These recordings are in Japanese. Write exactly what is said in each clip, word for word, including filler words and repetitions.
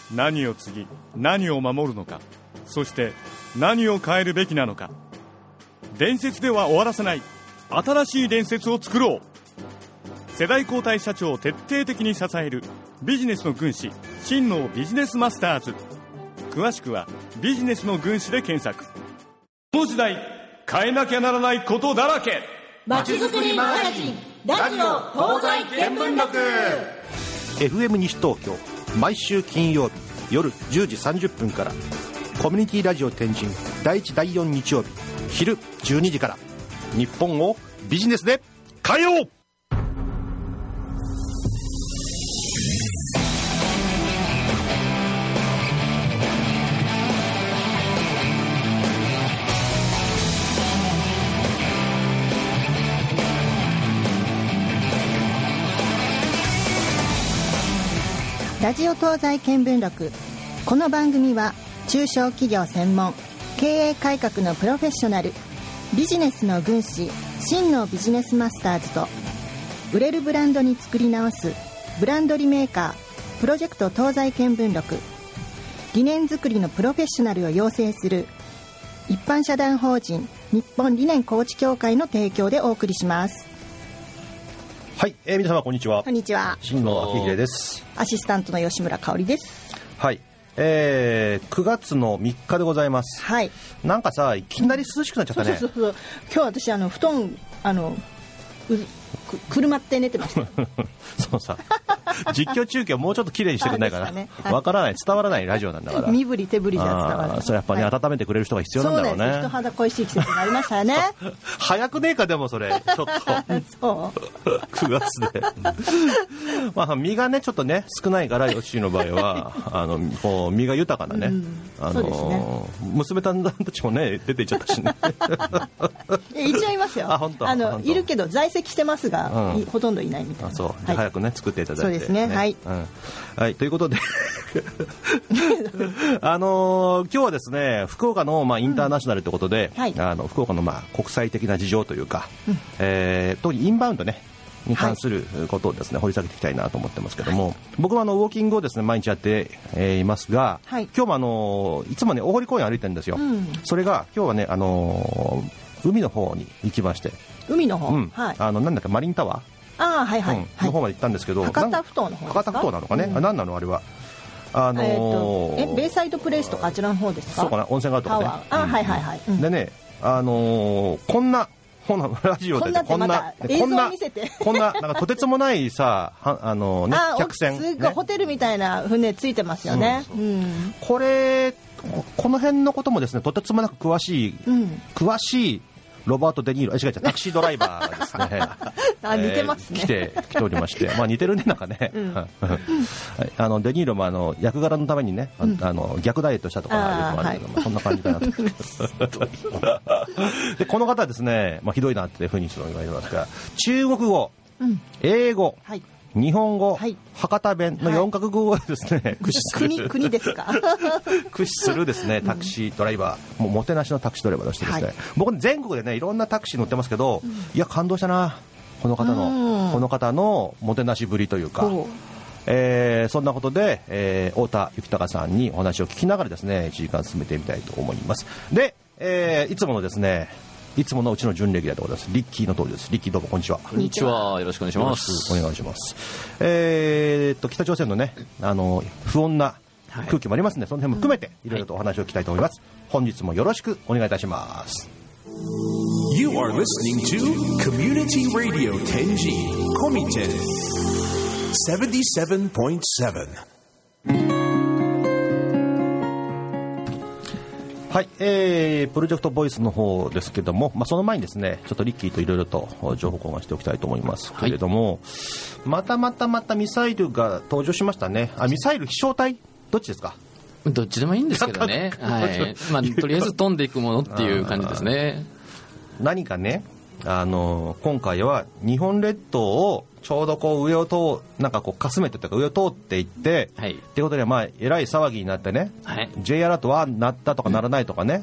何を継ぎ何を守るのか、そして何を変えるべきなのか。伝説では終わらせない新しい伝説を作ろう。世代交代社長を徹底的に支えるビジネスの軍師、真のビジネスマスターズ。詳しくはビジネスの軍師で検索。この時代変えなきゃならないことだらけ。 まちづくりマガジンラジオ東西見聞録。 エフエム 西東京、毎週金曜日夜じゅうじさんじゅっぷんから、コミュニティラジオ天神だいいちだいよん日曜日昼じゅうにじから、日本をビジネスで変えよう。 ラジオ東西見聞録。この番組は中小企業専門、経営改革のプロフェッショナル、ビジネスの軍師、真のビジネスマスターズと、売れるブランドに作り直すブランドリメーカープロジェクト東西見聞録、理念作りのプロフェッショナルを養成する一般社団法人日本理念コーチ協会の提供でお送りします。 はい、えー、皆様こんにちは。 こんにちは。 新野明秀です。 アシスタントの吉村香織です。 はい、えー、くがつのみっかでございます。 はい。 なんかさ、いきなり涼しくなっちゃったね。 そうそうそう、今日私あの布団あのうく車って寝てましたそうさ、実況中継をもうちょっと綺麗にしてくれないかな、ね、はい、わからない、伝わらないラジオなんだから身振り手振りじゃ伝わらない。 それやっぱね、はい、温めてくれる人が必要なんだろうね。 そうです、人肌恋しい季節になりましたよね早くねえか、でもそれちょっとそうくがつでまあ身がねちょっとね少ないから、ヨッシーの場合はあのこう身が豊かなね、うん、あのね、娘さんたちもね出ていっちゃったしね一応いますよ。あ、本当。あのいるけど在籍してますが、うん、ほとんどいないみたいな。 あ、そう、じゃあ早くね、はい、作っていただいて、 そうですね、はい、 うん、はい、ということであのー、今日はですね、福岡の、まあ、インターナショナルということで、うん、はい、あの福岡の、まあ、国際的な事情というか、うん、えー、特にインバウンドねに関することをですね、はい、掘り下げていきたいなと思ってますけども、はい、僕はあのウォーキングをですね毎日やって、えー、いますが、はい、今日もあのいつもね大堀公園歩いてるんですよ、うん、それが今日はね、あのー、海の方に行きまして、 海の方、うん、 はい、あのなんだっけ、マリンタワー、 あ、はいはい、うん、 の方まで行ったんですけど、 博多ふ頭の方ですか。 博多ふ頭なのかね、うん、あ、何なのあれは、あのーえー、とえベイサイドプレイスとかあちらの方ですか。 そうかな、温泉があるとかね、 あ、うん、はいはいはい、うん、 でね、あのー、こんなこんなラジオでこんな映像見せてこんななんかとてつもないさ、あのね、客船、 すごいホテルみたいな船ついてますよね。 そうそう、うん、これこの辺のこともですね、とてつもなく詳しい、うん、詳しいロバート・デ・ニーロ、あ、違う違う、タクシードライバーがですねあ、似てますね、 えー、来て来ておりまして、まあ似てるね、なんかね、うんはい、あのデ・ニーロもあの役柄のためにね、うん、あの逆ダイエットしたとかよくあるけども、はい、そんな感じかなとでこの方はですね、まあ、ひどいなっていうふうに言われますが、中国語、うん、英語、はい、日本語、はい、博多弁のよんカ国語をですね、はい、駆使する国, 国ですか駆使するですね、タクシードライバー、もうもてなしのタクシードライバーとしてですね、はい、僕全国でねいろんなタクシー乗ってますけど、うん、いや感動したな、この方のこの方のもてなしぶりというか、えー、そんなことで、えー、太田幸隆さんにお話を聞きながらですねいちじかん進めてみたいと思います。で、えー、いつものですねいつものうちの準レギュラーでございます、リッキーの通りです。リッキー、どうもこんにちは。 こんにちは、よろしくお願いします。 お願いします。えー、っと北朝鮮のね、あの不穏な空気もありますので、はい、その辺も含めていろいろとお話を聞きたいと思います、はい、本日もよろしくお願いいたします。 You are listening to Community Radio Tenji Komiten セブンティーセブンポイントセブン。 はい、えー、プロジェクトボイスの方ですけども、まあ、その前にですねちょっとリッキーといろいろと情報交換しておきたいと思いますけれども、はい、またまたまたミサイルが登場しましたね。あ、ミサイル飛翔体どっちですか。 どっちでもいいんですけどね、はい、まあ、とりあえず飛んでいくものっていう感じですね。 何かね、あの今回は日本列島をちょうどこう上を通なんかこうかすめてというか上を通っていって、はい、っていうことでまあえらい騒ぎになってね、はい、J アラートは鳴ったとか鳴らないとかね、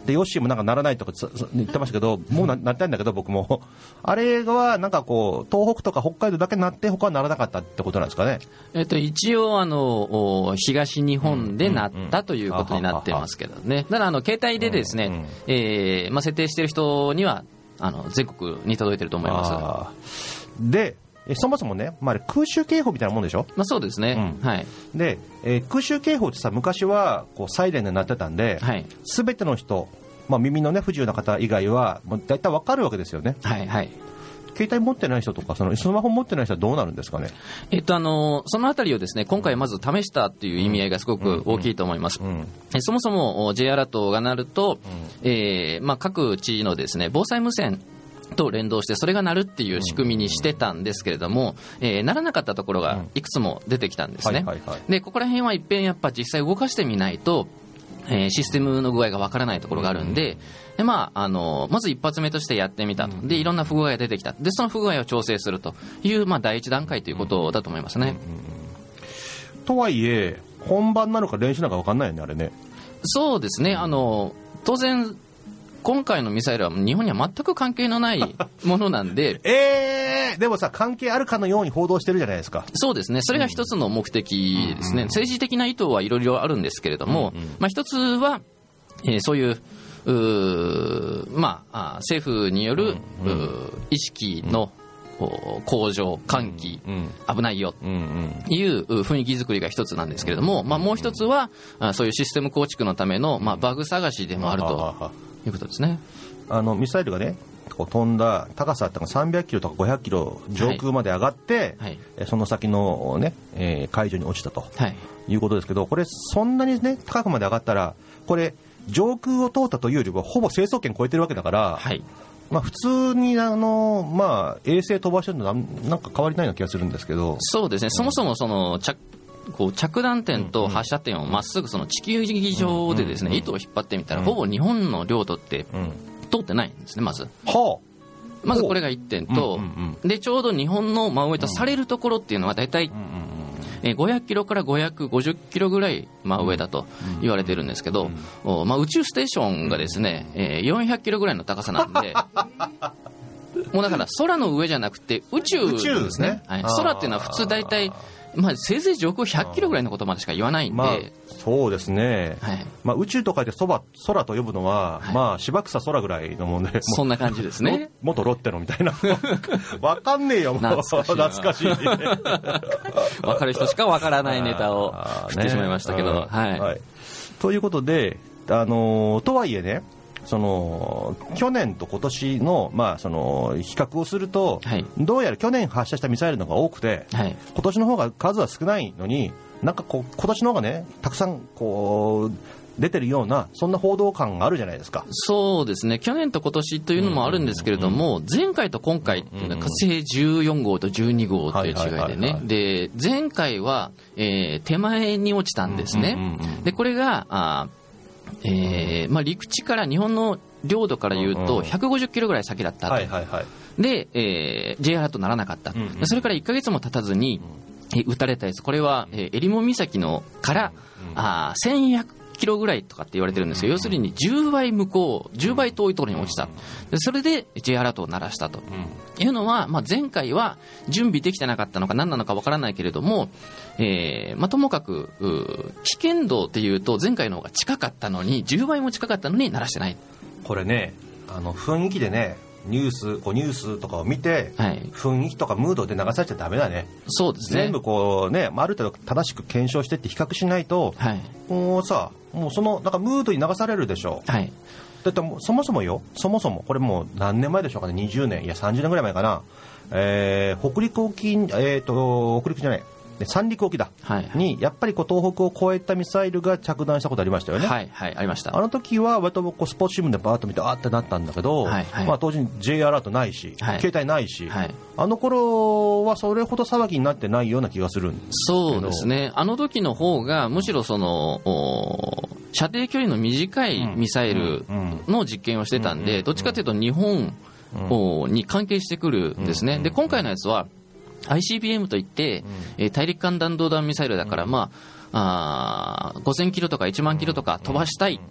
でヨッシーもなんかならないとか言ってましたけど、もう な, なったんだけど僕もあれはなんかこう東北とか北海道だけなって他はならなかったってことなんですかね。 えっと、一応あの東日本でなったということになってますけどね。だからあの携帯でですね、うんうん、えーまあ、設定している人にはあの全国に届いてると思います。 あでそもそもね、まあ、空襲警報みたいなもんでしょ。 まあ、そうですね、うん、はい。 で、えー、空襲警報ってさ昔はこうサイレンになってたんで、はい、全ての人、まあ、耳の、ね、不自由な方以外はもう大体わかるわけですよね。 はいはい。 携帯持ってない人とかそのスマホ持ってない人はどうなるんですかね。 えっと、あのそのあたりをですね今回まず試したっていう意味合いがすごく大きいと思います。うんうんうん、えそもそも J アラートが鳴ると、うん、えーまあ、各地のですね防災無線と連動してそれが鳴るっていう仕組みにしてたんですけれども、えー、鳴らなかったところがいくつも出てきたんですね。でここら辺は一遍やっぱ実際動かしてみないと、えー、システムの具合がわからないところがあるんで、で、まあ、あのまず一発目としてやってみたと。でいろんな不具合が出てきた。でその不具合を調整するという、まあ、第一段階ということだと思いますね。 うんうん、とはいえ本番なのか練習なのか分かんないよねあれね。 そうですね。あの当然今回のミサイルは日本には全く関係のないものなんでえー、でもさ関係あるかのように報道してるじゃないですか。 そうですね。それが一つの目的ですね。うんうん、政治的な意図はいろいろあるんですけれども、うんうん、まあ、一つは、えー、そういううまあ、政府による、うんうん、意識の向上喚起、うんうん、危ないよという雰囲気作りが一つなんですけれども、まあ、もう一つはそういうシステム構築のための、まあ、バグ探しでもあるということですね。 あのミサイルがねこう飛んだ高さってさんびゃくキロとかごひゃくキロ上空まで上がって、はいはい、その先の、ねえー、海上に落ちたと、はい、いうことですけど、これそんなに、ね、高くまで上がったらこれ上空を通ったというよりはほぼ成層圏超えてるわけだから、はい、まあ、普通にあの、まあ、衛星飛ばしてるのはなんか変わりないような気がするんですけど。 そうですね、うん、そもそもその着こう着弾点と発射点をまっすぐその地球儀上でですね、うんうん、糸を引っ張ってみたら、うん、ほぼ日本の領土って通ってないんですね。まず、はあ、まずこれがいってんと、うんうんうん、でちょうど日本の真上とされるところっていうのはだいたいごひゃくキロからごひゃくごじゅっキロぐらい真上だと言われてるんですけど、うん、まあ、宇宙ステーションがですね、えー、よんひゃくキロぐらいの高さなんでもうだから空の上じゃなくて宇宙ですね。はい、空っていうのは普通だいたいまあ、せいぜい上空ひゃっキロぐらいのことまでしか言わないんで、 まあ、そうですね、はい、まあ、宇宙と書いてそば空と呼ぶのは、はい、まあ、芝草空ぐらいのもんで、 そんな感じですね。 元ロッテのみたいな分かんねえよもう懐かしい分かる人しか分からないネタを振ってしまいましたけど、ね、はいはい、 ということで、あのー、とはいえね、その去年と今年の、まあ、その比較をすると、はい、どうやら去年発射したミサイルの方が多くて、はい、今年の方が数は少ないのに、なんかこう今年の方がねたくさんこう出てるようなそんな報道感があるじゃないですか。 そうですね、去年と今年というのもあるんですけれども、前回と今回っていうのは火星じゅうよん号とじゅうに号という違いでね、で前回は、えー、手前に落ちたんですね。でこれがあえーまあ、陸地から日本の領土から言うとひゃくごじゅっキロぐらい先だったと、はいはいはい、で、えー、J アラートならなかった、うんうん、それからいっかげつも経たずに、えー、撃たれたやつ、これは、えー、襟裳岬のから、うん、あせんひゃくキロぐらいとかって言われてるんですよ。要するにじゅうばい向こうじゅうばい遠いところに落ちた。でそれで J アラートを鳴らしたというのは、まあ、前回は準備できてなかったのか何なのかわからないけれども、えーまあ、ともかく危険度っていうと前回の方が近かったのにじゅうばいも近かったのに鳴らしてない。 これね、あの雰囲気でね、ニュースこうニュースとかを見て、はい、雰囲気とかムードで流されちゃダメだね。そうですね、全部こうね、ある程度正しく検証してって比較しないと、はい、もうさ、もうそのなんかムードに流されるでしょう、はい、だってもそもそもよ、そもそもこれもう何年前でしょうかね、にじゅうねん、いやさんじゅうねんぐらい前かな、えー、北陸沖、えー、と北陸じゃない三陸沖だ、はいはい、にやっぱりこう東北を越えたミサイルが着弾したことありましたよね。 はいはい、ありました。 あの時は割とこうスポーツ新聞でバーッと見てあーってなったんだけど、はいはい、まあ、当時 J アラートないし、はい、携帯ないし、はい、あの頃はそれほど騒ぎになってないような気がするんですけど。 そうですね、あの時の方がむしろその射程距離の短いミサイルの実験をしてたんで、どっちかというと日本に関係してくるんですね。で今回のやつはアイシービーエム といって、うん、大陸間弾道弾ミサイルだから、うん、まあ、あごせんキロとかいちまんキロとか飛ばしたい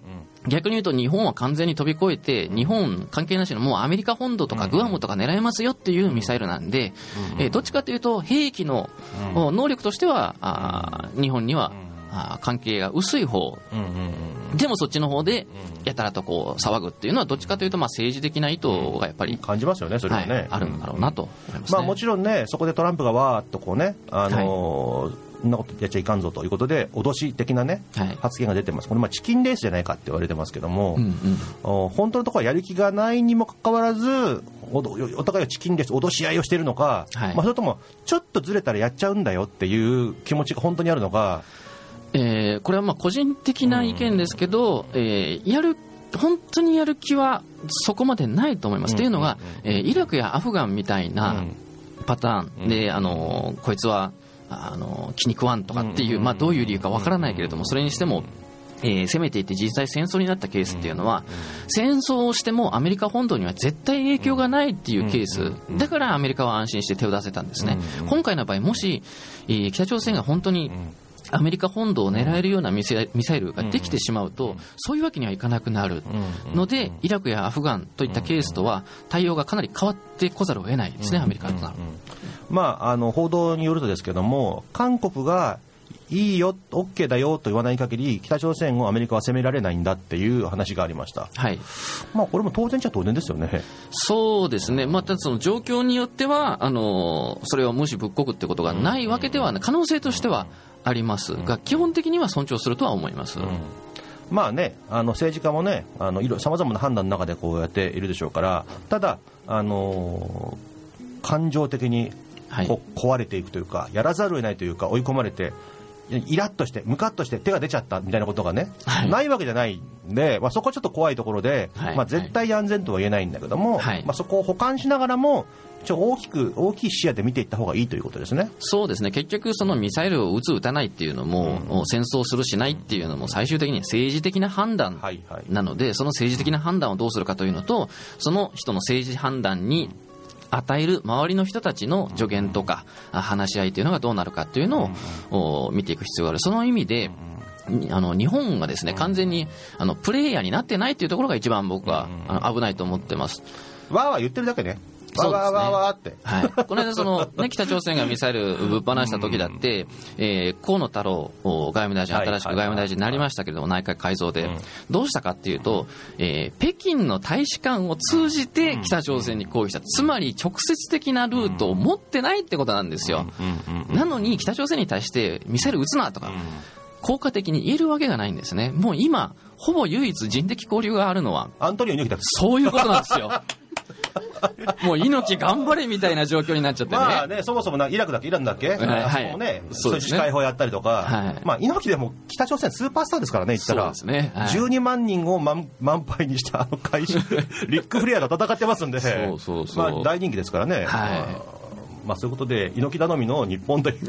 逆に言うと日本は完全に飛び越えて日本関係なしのもうアメリカ本土とかグアムとか狙えますよっていうミサイルなんで、えー、どっちかというと兵器の能力としてはあ日本にはあ関係が薄い方でもそっちの方でやたらとこう騒ぐっていうのはどっちかというとまあ政治的な意図がやっぱり感じますよねそれはね、はい、 あるんだろうなと思いますね。 まあ、もちろんねそこでトランプがわーっとこうねあのーはいそんなことやっちゃいかんぞということで脅し的な、ねはい、発言が出てます。これまあチキンレースじゃないかって言われてますけども、うんうん、本当のところはやる気がないにもかかわらず お, お互いはチキンレース脅し合いをしているのか、はいまあ、それともちょっとずれたらやっちゃうんだよっていう気持ちが本当にあるのか、 えー、これはまあ個人的な意見ですけど、うんえー、やる本当にやる気はそこまでないと思います、うん、というのが、うんえー、イラクやアフガンみたいなパターンで、うん、あのこいつはあの気に食わんとかっていう、まあ、どういう理由かわからないけれどもそれにしても、えー、攻めていって実際戦争になったケースっていうのは戦争をしてもアメリカ本土には絶対影響がないっていうケースだからアメリカは安心して手を出せたんですね。今回の場合もし、えー、北朝鮮が本当にアメリカ本土を狙えるようなミサイルができてしまうとそういうわけにはいかなくなるのでイラクやアフガンといったケースとは対応がかなり変わってこざるを得ないですねアメリカとなる。 まあ、あの報道によるとですけども韓国がいいよ OK だよと言わない限り北朝鮮をアメリカは攻められないんだっていう話がありました、はいまあ、これも当然っちゃ当然ですよね。 そうですね、まあ、ただその状況によってはあのそれを無視ぶっこくってことがないわけではない可能性としてはありますが基本的には尊重するとは思います、うんまあね、あの政治家もねさまざまな判断の中でこうやっているでしょうからただ、あのー、感情的にこう壊れていくというかやらざるを得ないというか追い込まれてイラッとしてムカッとして手が出ちゃったみたいなことがね、はい、ないわけじゃないんで、まあ、そこはちょっと怖いところで、はいまあ、絶対安全とは言えないんだけども、はいまあ、そこを補完しながらもちょ大きく大きい視野で見ていった方がいいということですね。 そうですね結局そのミサイルを撃つ撃たないっていうのも、うん、戦争するしないっていうのも最終的に政治的な判断なので、はいはい、その政治的な判断をどうするかというのとその人の政治判断に与える周りの人たちの助言とか話し合いというのがどうなるかというのを見ていく必要がある。その意味であの日本がですね完全にあのプレイヤーになってないというところが一番僕はあの危ないと思ってます。 わーわー言ってるだけねわわわわって、 はい、この間その、ね、北朝鮮がミサイルぶっ放した時だって、えー、河野太郎外務大臣新しく外務大臣になりましたけれども内閣改造でどうしたかっていうと、えー、北京の大使館を通じて北朝鮮に抗議したつまり直接的なルートを持ってないってことなんですよ。なのに北朝鮮に対してミサイル撃つなとか効果的に言えるわけがないんですね。もう今ほぼ唯一人的交流があるのはアントニオ猪木だ。 そういうことなんですよもう猪木頑張れみたいな状況になっちゃってね。 まあねそもそもなイラクだっけイランだっけ、はい、あそこもねそういう司会法やったりとか、はい、まあ猪木でも北朝鮮スーパースターですからね言ったらそうですね、はい、じゅうにまんにんを満杯にしたあの会場リック・フレアと戦ってますんでそうそうそう、まあ、大人気ですからね、はいまあまあ、そういうことで猪木頼みの日本という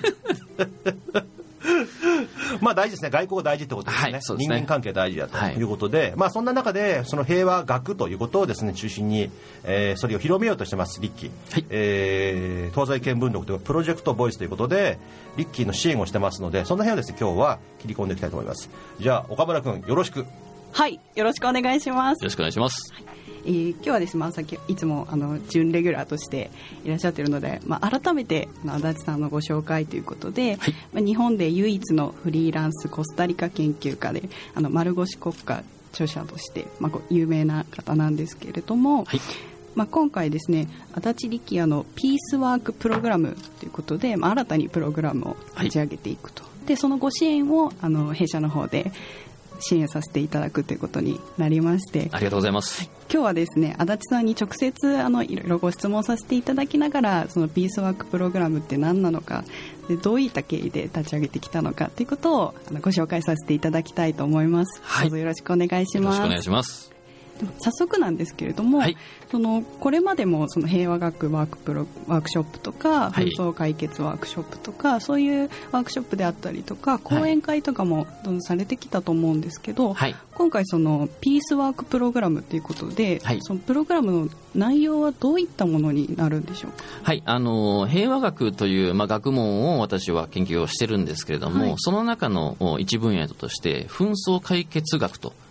まあ大事ですね外交大事ってことですね、はい、そうですね人間関係大事だということで、はいまあ、そんな中でその平和学ということをですね中心に、えー、それを広めようとしてますリッキー、はいえー、東西見聞録というプロジェクトボイスということでリッキーの支援をしてますのでその辺をですね今日は切り込んでいきたいと思います。じゃあ岡村君よろしく。 はいよろしくお願いします。 よろしくお願いします、はいえー、今日はですね、まあ、さっきいつもあの準レギュラーとしていらっしゃっているので、まあ、改めて足立さんのご紹介ということで、はいまあ、日本で唯一のフリーランスコスタリカ研究家であの丸腰国家著者として、まあ、有名な方なんですけれども、はいまあ、今回ですね足立力也のピースワークプログラムということで、まあ、新たにプログラムを立ち上げていくと、はい、でそのご支援をあの弊社の方で支援させていただくということになりましてありがとうございます、はい、 今日はですね足立さんに直接あのいろいろご質問させていただきながらそのピースワークプログラムって何なのかでどういった経緯で立ち上げてきたのかということをあのご紹介させていただきたいと思います、はい、どうぞよろしくお願いします。 よろしくお願いします。 でも早速なんですけれども、はい、そのこれまでもその平和学ワークプロワークショップとか紛争解決ワークショップとか、はい、そういうワークショップであったりとか講演会とかもどんどんされてきたと思うんですけど、はい、今回そのピースワークプログラムということで、はい、そのプログラムの内容はどういったものになるんでしょうか。 はい、あの平和学という、まあ、学問を私は研究をしてるんですけれども、はい、その中の一分野として紛争解決学と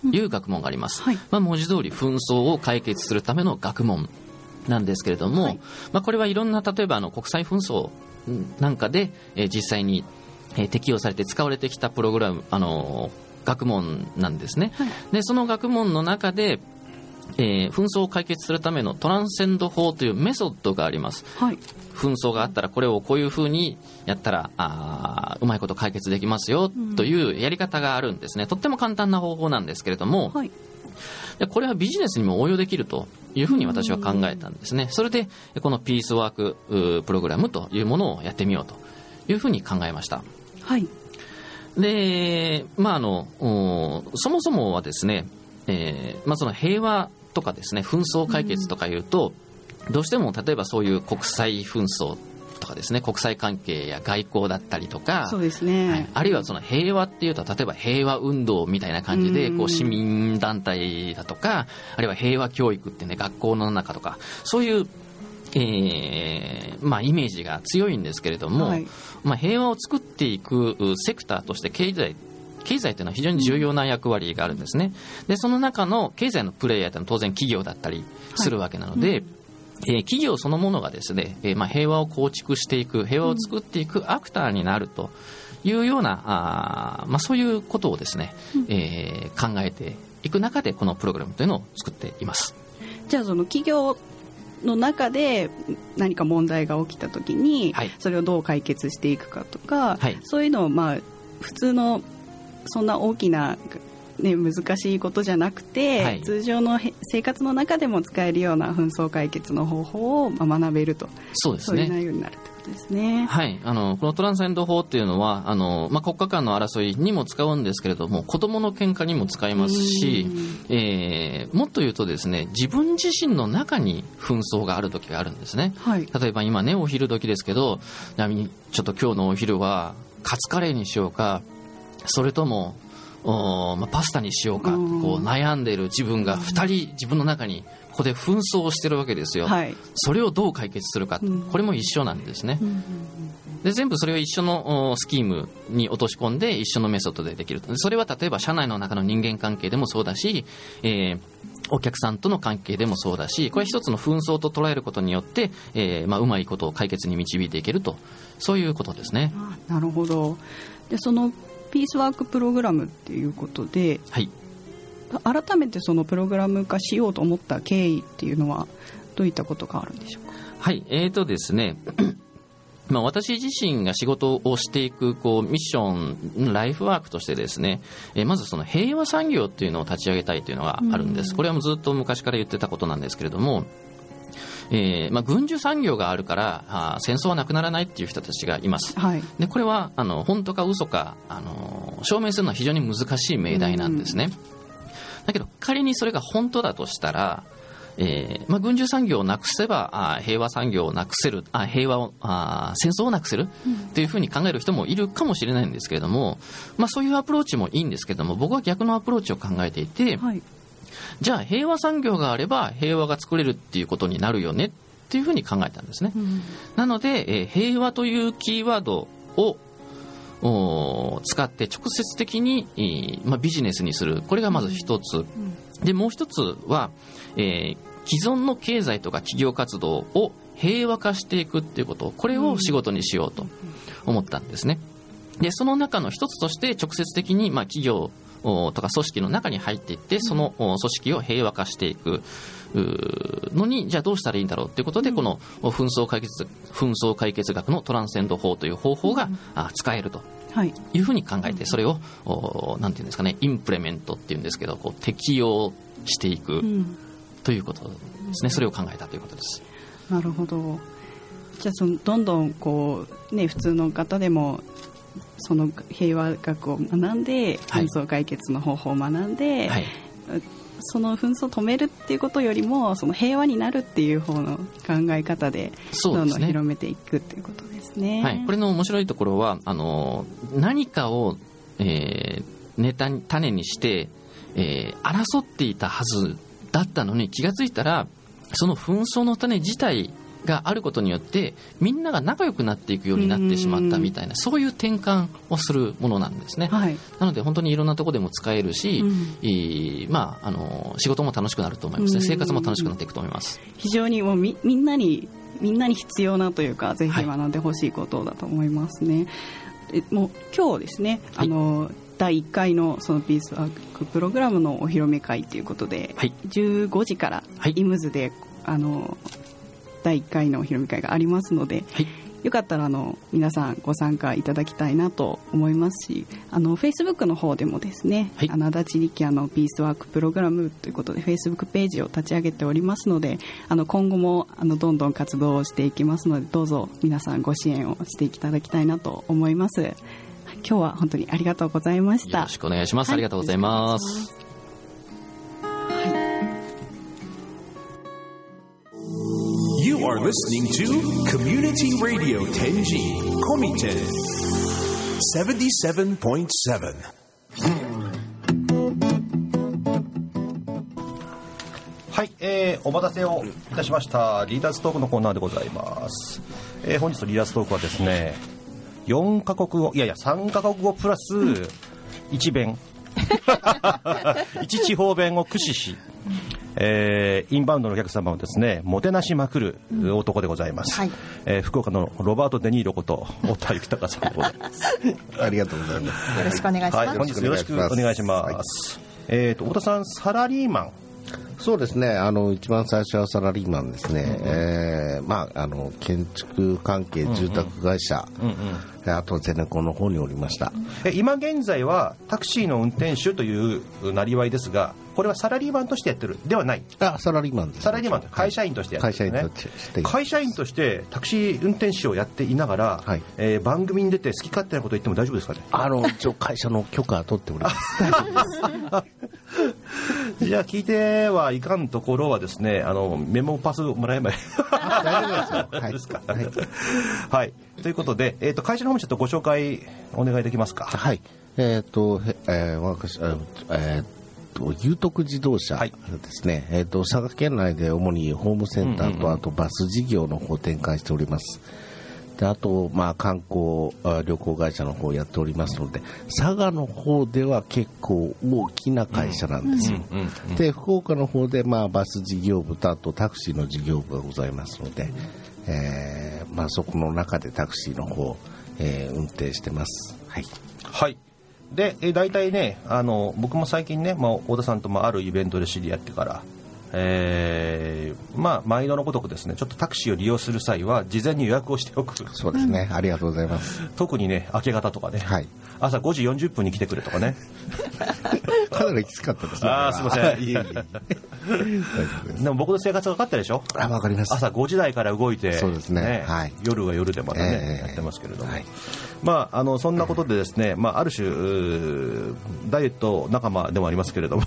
いう学問があります、 うんはいまあ、文字通り紛争を解決するための学問なんですけれども、はいまあ、これはいろんな例えばあの国際紛争なんかで、えー、実際に、えー、適用されて使われてきたプログラム、あのー、学問なんですね、はい、でその学問の中でえー、紛争を解決するためのトランセンド法というメソッドがあります、はい、紛争があったらこれをこういうふうにやったらあうまいこと解決できますよというやり方があるんですね。とっても簡単な方法なんですけれども、はい、でこれはビジネスにも応用できるというふうに私は考えたんですね。それでこのピースワークプログラムというものをやってみようというふうに考えました、はいでまあ、あのそもそもはですねえーまあ、その平和とかですね紛争解決とかいうと、うん、どうしても例えばそういう国際紛争とかですね国際関係や外交だったりとかそうですね、 はい、あるいはその平和っていうと例えば平和運動みたいな感じでこう市民団体だとかあるいは平和教育ってね学校の中とかそういうえーまあ、イメージが強いんですけれども、はいまあ、平和を作っていくセクターとして経済経済というのは非常に重要な役割があるんですね。でその中の経済のプレイヤーというのは当然企業だったりするわけなので、はいうんえー、企業そのものがですね、えーまあ、平和を構築していく平和を作っていくアクターになるというようなあ、まあ、そういうことをですね、えー、考えていく中でこのプログラムというのを作っています。 じゃあその企業の中で何か問題が起きたときに、はい、それをどう解決していくかとか、はい、そういうのをまあ普通のそんな大きな、ね、難しいことじゃなくて、はい、通常の生活の中でも使えるような紛争解決の方法を学べるとそうですね。 そういう内容になるということですね。 はい、あのこのトランセンド法っていうのはあの、まあ、国家間の争いにも使うんですけれども子どもの喧嘩にも使いますし、えー、もっと言うとですね自分自身の中に紛争がある時があるんですね、はい、例えば今ねお昼時ですけどちなみにちょっと今日のお昼はカツカレーにしようかそれともお、まあ、パスタにしようかこう悩んでいる自分がふたり自分の中にここで紛争をしてるわけですよ、はい、それをどう解決するか、うん、これも一緒なんですね、うん、で全部それを一緒のスキームに落とし込んで一緒のメソッドでできるそれは例えば社内の中の人間関係でもそうだし、えー、お客さんとの関係でもそうだしこれ一つの紛争と捉えることによって、えーまあ、うまいことを解決に導いていけるとそういうことですね。 あ、なるほど。でそのピースワークプログラムっていうことで、はい、改めてそのプログラム化しようと思った経緯っていうのはどういったことがあるんでしょうか。 はい、えーとですねまあ私自身が仕事をしていくこうミッションライフワークとしてですね、えー、まずその平和産業っていうのを立ち上げたいというのがあるんです。これはもうずっと昔から言ってたことなんですけれどもえーまあ、軍需産業があるからあ戦争はなくならないっていう人たちがいます、はい、でこれはあの本当か嘘かあの証明するのは非常に難しい命題なんですね。だけど仮にそれが本当だとしたら、えーまあ、軍需産業をなくせばあ平和産業をなくせるあ平和をあ戦争をなくせるっていうふうに考える人もいるかもしれないんですけれども、まあ、そういうアプローチもいいんですけれども僕は逆のアプローチを考えていて、はいじゃあ平和産業があれば平和が作れるっていうことになるよねっていうふうに考えたんですね、うん、なので、えー、平和というキーワードを使って直接的に、えーまあ、ビジネスにするこれがまず一つ、うん、でもう一つは、えー、既存の経済とか企業活動を平和化していくっていうことこれを仕事にしようと思ったんですね。でその中の一つとして直接的に、まあ、企業とか組織の中に入っていってその組織を平和化していくのにじゃあどうしたらいいんだろうということでこの紛争解決紛争解決学のトランセンド法という方法が使えるというふうに考えてそれをなんていうんですかねインプレメントっていうんですけどこう適用していくということですね。それを考えたということです。 なるほど。じゃあそのどんどんこう、ね、普通の方でもその平和学を学んで紛争解決の方法を学んで、はい、その紛争を止めるっていうことよりもその平和になるっていう方の考え方でどんどん広めていくっていうことですね。 はい、これの面白いところはあの何かを、えー、ネタに種にして、えー、争っていたはずだったのに気がついたらその紛争の種自体があることによってみんなが仲良くなっていくようになってしまったみたいな、そういう転換をするものなんですね、はい、なので本当にいろんなところでも使えるし、うんいまあ、あの仕事も楽しくなると思いますね。生活も楽しくなっていくと思います。 非常にもう み, みんなにみんなに必要なというかぜひ学んでほしいことだと思いますね、はい、えもう今日ですね、はい、あのだいいっかい の, そのピースワークプログラムのお披露目会ということで、はい、じゅうごじからイムズで、あのだいいっかいのお披露目会がありますので、はい、よかったらあの皆さんご参加いただきたいなと思いますし、あの Facebook の方でもですね、はい、あの足立力也のピースワークプログラムということで Facebook ページを立ち上げておりますので、あの今後もあのどんどん活動をしていきますので、どうぞ皆さんご支援をしていただきたいなと思います。今日は本当にありがとうございました。 よろしくお願いします、はい、ありがとうございます。 You are listening to Community Radio テンジー Komiten セブンティーセブンポイントセブン。 はい、えー、お待たせをいたしましたリーダーズトークのコーナーでございます、えー、本日のリーダーズトークはですねよんカ国語いやいやさんカ国語プラスいち弁いち地方弁を駆使し、えー、インバウンドのお客様をですねもてなしまくる男でございます、うんはいえー、福岡のロバート・デ・ニーロこと太田幸孝さんでございますありがとうございます。 よろしくお願いします、はい、 本日よろしくお願いします、はいえー、と太田さんサラリーマン。 そうですね、あの一番最初はサラリーマンですね、うんうんえーまあ、あの建築関係住宅会社、うんうんうん、あとゼネコンの方におりました。 え今現在はタクシーの運転手というなりわいですが、これはサラリーマンとしてやってるではない。 あサラリーマンです、ね、 サラリーマン会社員としてやってる、ね、会社員として会社員としてタクシー運転手をやっていながら、はいえー、番組に出て好き勝手なこと言っても大丈夫ですかね。 あの一応会社の許可は取っておりますじゃあ聞いてはいかんところはですね、あのメモパスもらえばいい大丈夫ですよはいですか、はい、はい、ということで、えー、と会社の方もちょっとご紹介お願いできますか。 はいえーとえー、私えー有徳自動車ですね、はいえー、と佐賀県内で主にホームセンターと、うんうんうん、あとバス事業の方を展開しております。であと、まあ、観光旅行会社の方をやっておりますので、佐賀の方では結構大きな会社なんですよ、うんうんうんうん、で福岡の方で、まあ、バス事業部とあとタクシーの事業部がございますので、えーまあ、そこの中でタクシーの方、えー、運転してます。はい、 はいでえ大体ねあの僕も最近ね、まあ、太田さんともあるイベントで知り合ってから、えー、まあ毎度のごとくですねちょっとタクシーを利用する際は事前に予約をしておく。 そうですね、ありがとうございます。 特にね明け方とかね、はい、朝ごじよんじゅっぷんに来てくれとかねかなりきつかったですね。 ああすいませんいえいえでも僕の生活が分かったでしょ。 あ分かります。 朝ごじ台から動いてそうですね、ねはい、 夜は夜でまたね、えー、やってますけれども、はい、まああのそんなことでですね、まあ、ある種ダイエット仲間でもありますけれども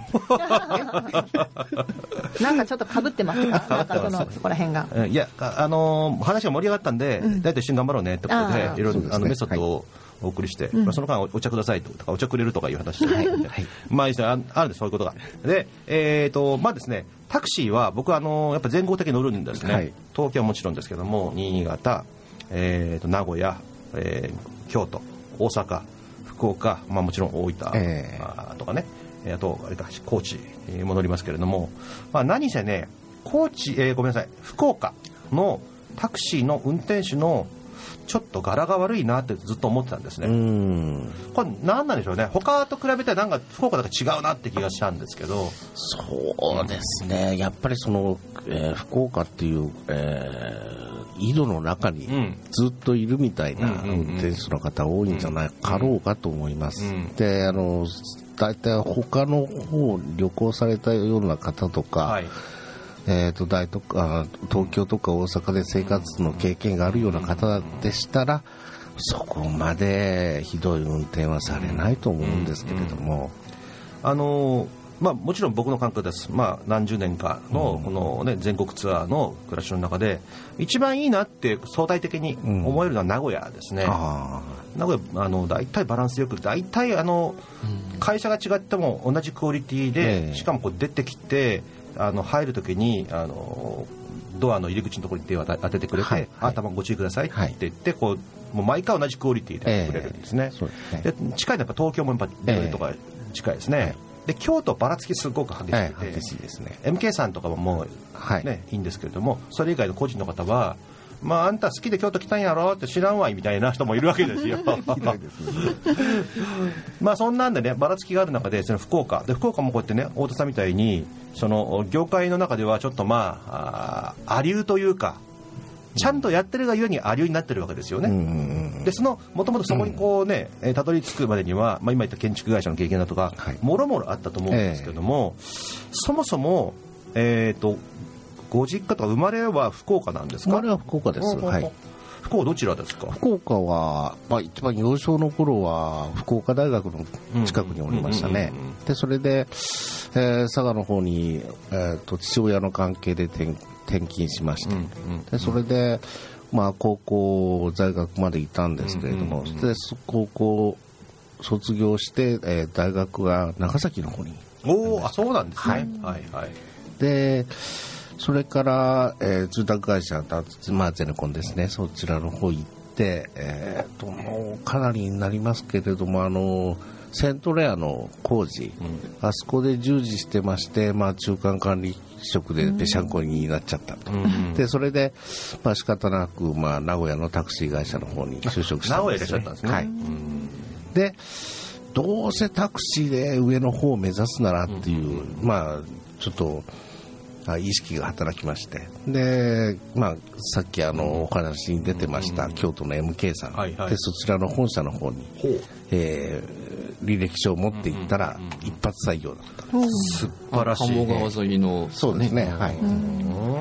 なんかちょっと被ってますか。なんかそのそこら辺がいやあの話が盛り上がったんで、うん、ダイエット一緒に頑張ろうねってことでいろいろあのメソッドを、はいお送りして、うんまあ、その間お茶くださいとかお茶くれるとかいう話で、はいはい、まあああるんですそういうことがで、えーとまあですね、タクシーは僕はあのやっぱ全国的に乗るんですね、はい、東京はもちろんですけども新潟、えー、と名古屋、えー、京都大阪福岡、まあ、もちろん大分、えー、とかねあとあれか高知も乗りますけれども、まあ、何せね高知、えー、ごめんなさい福岡のタクシーの運転手のちょっと柄が悪いなってずっと思ってたんですね。うーんこれ何なんでしょうね。他と比べてなんか福岡だけ違うなって気がしたんですけど。 そうですね、やっぱりその、えー、福岡っていう、えー、井戸の中にずっといるみたいな運転手の方多いんじゃないかろうかと思います、うんうんうん、であの大体他の方旅行されたような方とか、はいえー、と大とか東京とか大阪で生活の経験があるような方でしたらそこまでひどい運転はされないと思うんですけれども、 あのまあ、もちろん僕の感覚です、まあ、何十年かのこの、ね、全国ツアーの暮らしの中で一番いいなって相対的に思えるのは名古屋ですね、うん、あ名古屋あの大体バランスよく大体あの、うん、会社が違っても同じクオリティで、えー、しかもこう出てきてあの入るときにあのドアの入り口のところに手を当ててくれて、はいはい、頭ご注意くださいって言って、はい、こうもう毎回同じクオリティでやってくれるんですね、えー、そうですね。で近いのはやっぱ東京もやっぱレベルとか近いですね、えーはい、で京都ばらつきすごく激しくて、えー、激しいですね。 エムケー さんとかももう、ねはい、いいんですけれども、それ以外の個人の方はまあ、あんた好きで京都来たんやろって知らんわいみたいな人もいるわけですよまあそんなんでねばらつきがある中でその福岡で福岡もこうやってね太田さんみたいにその業界の中ではちょっとまあアリューというかちゃんとやってるがゆえにアリューになってるわけですよね、うん、でそのもともとそこにこうね、うん、たどり着くまでには、まあ、今言った建築会社の経験だとか、はい、もろもろあったと思うんですけども、えー、そもそもえっ、ー、とご実家とか生まれは福岡なんですか？ 生まれは福岡です。はい。 福岡どちらですか？ 福岡は、まあ、一番幼少の頃は福岡大学の近くにおりましたね。でそれで、えー、佐賀の方に、えー、と父親の関係で転、転勤しまして、うんうん、でそれで、まあ、高校在学までいたんですけれども、うんうんうん、で高校卒業して、えー、大学は長崎の方に。 おー、あ、そうなんですね。はいはいはい。 でそれから、えー、住宅会社、まあ、ゼネコンですね、そちらの方行って、えー、ともうかなりになりますけれども、あのセントレアの工事、うん、あそこで従事してまして、まあ、中間管理職でぺしゃんこになっちゃったと、うん、でそれで、まあ、仕方なく、まあ、名古屋のタクシー会社の方に就職したんですね。 名古屋でしゃったんですね、 はい、うん、でどうせタクシーで上の方を目指すならっていう、うん、まあちょっと意識が働きまして、で、まあ、さっきあのお話に出てました、うん、京都の エムケー さん、はいはい、でそちらの本社の方に、えー、履歴書を持っていったら、うん、一発採用だった。 素晴らしい、ね、 鴨川沿いの、 そうですね、はい、うん、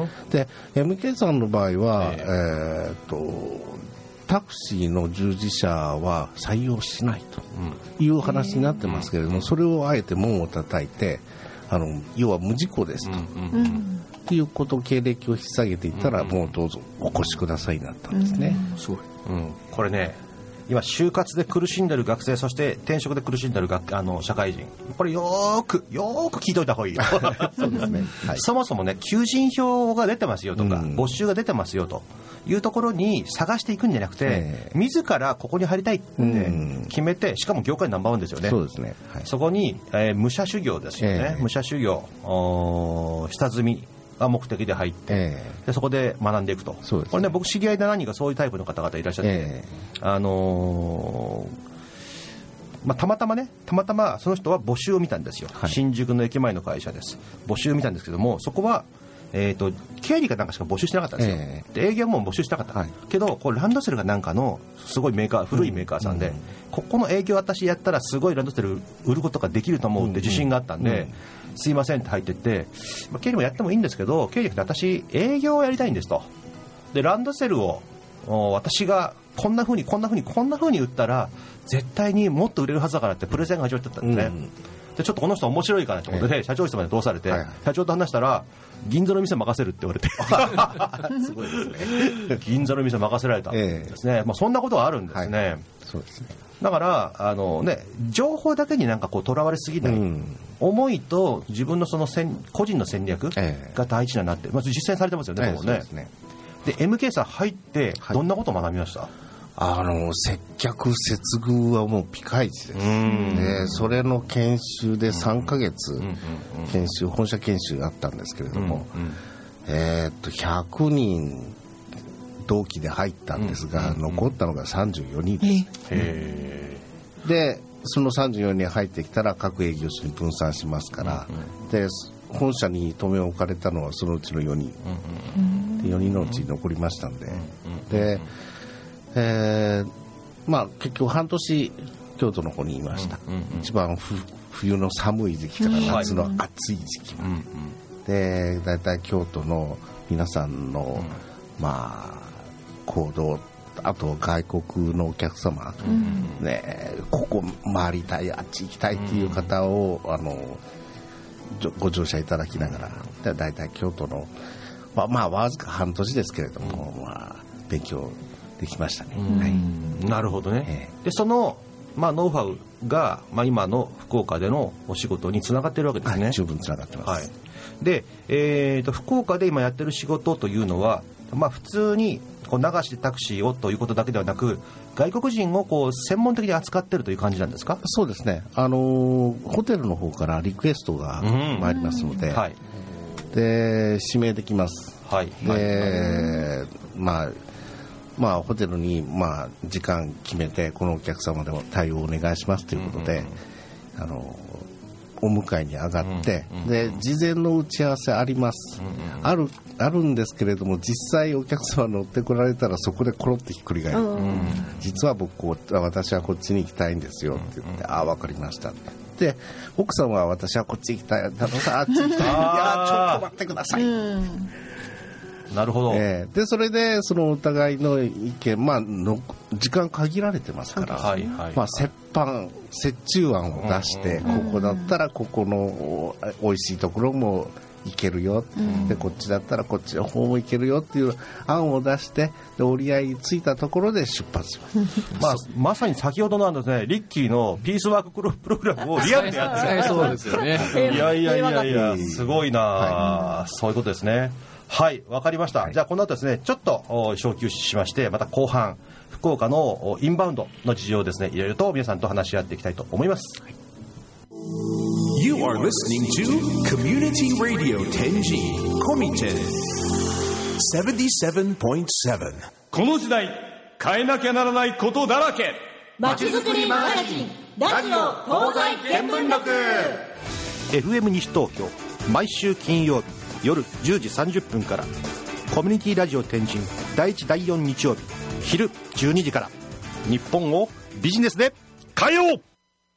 で エムケー さんの場合は、えーえー、とタクシーの従事者は採用しないという話になってますけれども、それをあえて門を叩いて、あの要は無事故ですと、うんうん、っていうことを経歴を引っ提げていったら、うんうん、もうどうぞお越しくださいになったんですね、 うん、すごい、うん、これね今就活で苦しんでる学生、そして転職で苦しんでる学あの社会人、これよーくよーく聞いといた方がいいよそうですね、はい、 そもそもね求人票が出てますよとか、うん、募集が出てますよというところに探していくんじゃなくて、えー、自らここに入りたいって決めて、しかも業界ナンバーワンですよね。 そうですね、はい、 そこに、えー、武者修行ですよね、えー、武者修行下積みが目的で入って、えー、でそこで学んでいくと。そうですね、これね僕知り合いで何人かそういうタイプの方々いらっしゃって、えー、あのーまあ、たまたまねたまたまその人は募集を見たんですよ、はい、新宿の駅前の会社です。募集を見たんですけども、そこはえー、と経理かなんかしか募集してなかったんですよ、えー、で営業も募集してなかった、はい、けどこうランドセルがなんかのすごいメーカー古いメーカーさんで、うん、ここの営業私やったらすごいランドセル売ることができると思うって自信があったんで、うんうん、すいませんって入ってって、まあ、経理もやってもいいんですけど経理って私営業をやりたいんですと。でランドセルを私がこんな風にこんな風にこんな風に売ったら絶対にもっと売れるはずだからってプレゼンが始まってたんですね、うん、でちょっとこの人面白いかなと思って、えー、社長室まで通されて、はいはい、社長と話したら銀座の店任せるって言われてすごいですね銀座の店任せられたんですね、えーまあ、そんなことがあるんですね、はい、 そうですね。 だからあの、ね、情報だけになんかこうとらわれすぎない、うん、思いと自分のその戦個人の戦略が大事だなって、まず実践されてますよね、えー、もうね、そうですね。で エムケー さん入ってどんなことを学びました？はい、 あの接客接遇はもうピカイチです。でそれの研修でさんかげつ研修、本社研修があったんですけれども、うんうん、えー、っとひゃくにん同期で入ったんですが、うんうんうん、残ったのがさんじゅうよにんです。へー。でそのさんじゅうよにん入ってきたら各営業所に分散しますから、うんうん、で本社に留め置かれたのはそのうちのよにん、うんうん、でよにんのうちに残りましたんで、でえーまあ、結局半年京都の方にいました、うんうんうん、一番ふ冬の寒い時期から夏の暑い時期まで、うんうん、でだいたい京都の皆さんの、うん、まあ行動、あと外国のお客様、うん、ね、ここ回りたいあっち行きたいっていう方を、うん、あのご乗車いただきながらだいたい京都の、まあ、まあわずか半年ですけれども、うん、まあ、勉強できましたね、はい、 なるほどね、えー、でその、まあ、ノウハウが、まあ、今の福岡でのお仕事につながってるわけですね。 はい、十分つながってます、 はい、で、えー、と福岡で今やってる仕事というのは、まあ、普通にこう流しでタクシーをということだけではなく、外国人をこう専門的に扱ってるという感じなんですか？ そうですね、あのー、ホテルの方からリクエストが参りますので、うんはい、で指名できます、はいではいまあまあ、ホテルに、まあ、時間決めてこのお客様でも対応お願いしますということで、うんうんうん、あのお迎えに上がって、うんうんうん、で事前の打ち合わせあります、うんうん、あるあるんですけれども、実際お客様乗ってこられたらそこでコロってひっくり返る、うん、実は僕こう私はこっちに行きたいんですよって言って、うんうん、ああ分かりましたで、奥さんは私はこっち行きたい、あっち行きたいいやちょっと待ってください、うんなるほど、 えー、でそれでそのお互いの意見、まあ、の時間限られてますから、はいはいまあ、折半折衷案を出して、うんうん、ここだったらここの美味しいところも行けるよ、うん、でこっちだったらこっちの方も行けるよっていう案を出して、で折り合いついたところで出発します、 まあ、まさに先ほどのですね、リッキーのピースワークプログラムをリアルでやってるそうですよねいやいやいやいやすごいな、はい、そういうことですね。はい、わかりました、はい、じゃあこの後ですね、ちょっと小休止しまして、また後半福岡のインバウンドの事情をですね、いろいろと皆さんと話し合っていきたいと思います、はい。 You are listening to Community Radio テンジー コミテン ななじゅうななてんななこの時代変えなきゃならないことだらけ、 まちづくりマガジンラジオ東西見聞録エフエム 西東京、毎週金曜日夜じゅうじさんじゅっぷんから、コミュニティラジオ天神だいいちだいよん日曜日昼じゅうにじから、日本をビジネスで変えよう。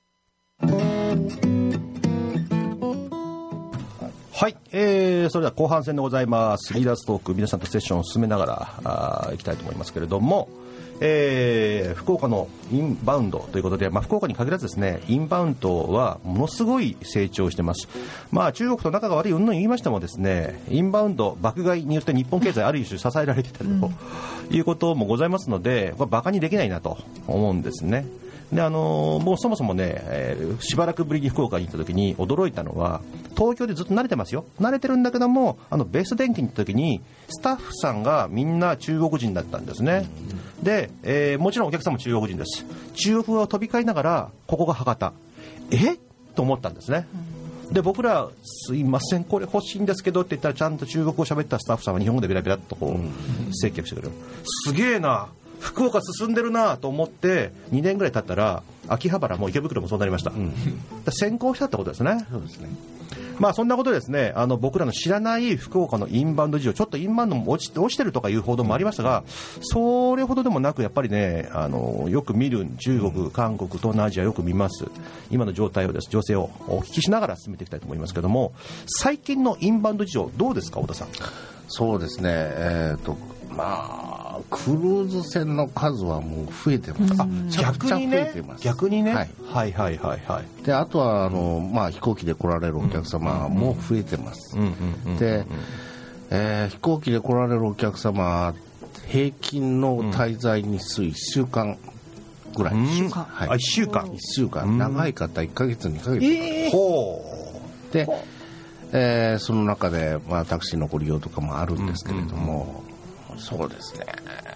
はい、えー、それでは後半戦でございます。リーダーズトーク、皆さんとセッションを進めながらあいきたいと思いますけれども、えー、福岡のインバウンドということで、まあ、福岡に限らずですね、インバウンドはものすごい成長してます。まあ、中国と仲が悪い云々言いましてもですね、インバウンド爆買いによって日本経済ある種支えられていたということもございますので、これバカにできないなと思うんですね。であのー、もうそもそもね、えー、しばらくぶりに福岡に行った時に驚いたのは、東京でずっと慣れてますよ、慣れてるんだけども、あのベース電機に行った時にスタッフさんがみんな中国人だったんですね。で、えー、もちろんお客さんも中国人です。中国語を飛び交いながら、ここが博多、えと思ったんですね。で僕らすいませんこれ欲しいんですけどって言ったら、ちゃんと中国語を喋ったスタッフさんは日本語でベラベラっとこう接客してくれる。すげえな、福岡進んでるなと思って、にねんぐらい経ったら秋葉原も池袋もそうなりました、うん、先行したってことですね。そうですね。まあそんなことですね、あの僕らの知らない福岡のインバウンド事情、ちょっとインバウンドも落ちて、落ちてるとかいう報道もありましたが、それほどでもなく、やっぱりね、あのよく見る中国、韓国、東南アジアよく見ます。今の状態をです、情勢をお聞きしながら進めていきたいと思いますけども、最近のインバウンド事情どうですか、太田さん。 そうですね、えーとまあ、クルーズ船の数はもう増えてます。あ、 逆にね、逆にね、はい、はいはいはいはい。 であとはあの、まあ、飛行機で来られるお客様も増えてます。で、えー、飛行機で来られるお客様平均の滞在日数いっしゅうかんぐらい、うん、いっしゅうかん、はい、あいっしゅうかんいっしゅうかん、長い方いっかげつにかげつ、えー、ほうで、えー、その中で、まあ、タクシーのご利用とかもあるんですけれども、うんうん、そうですね、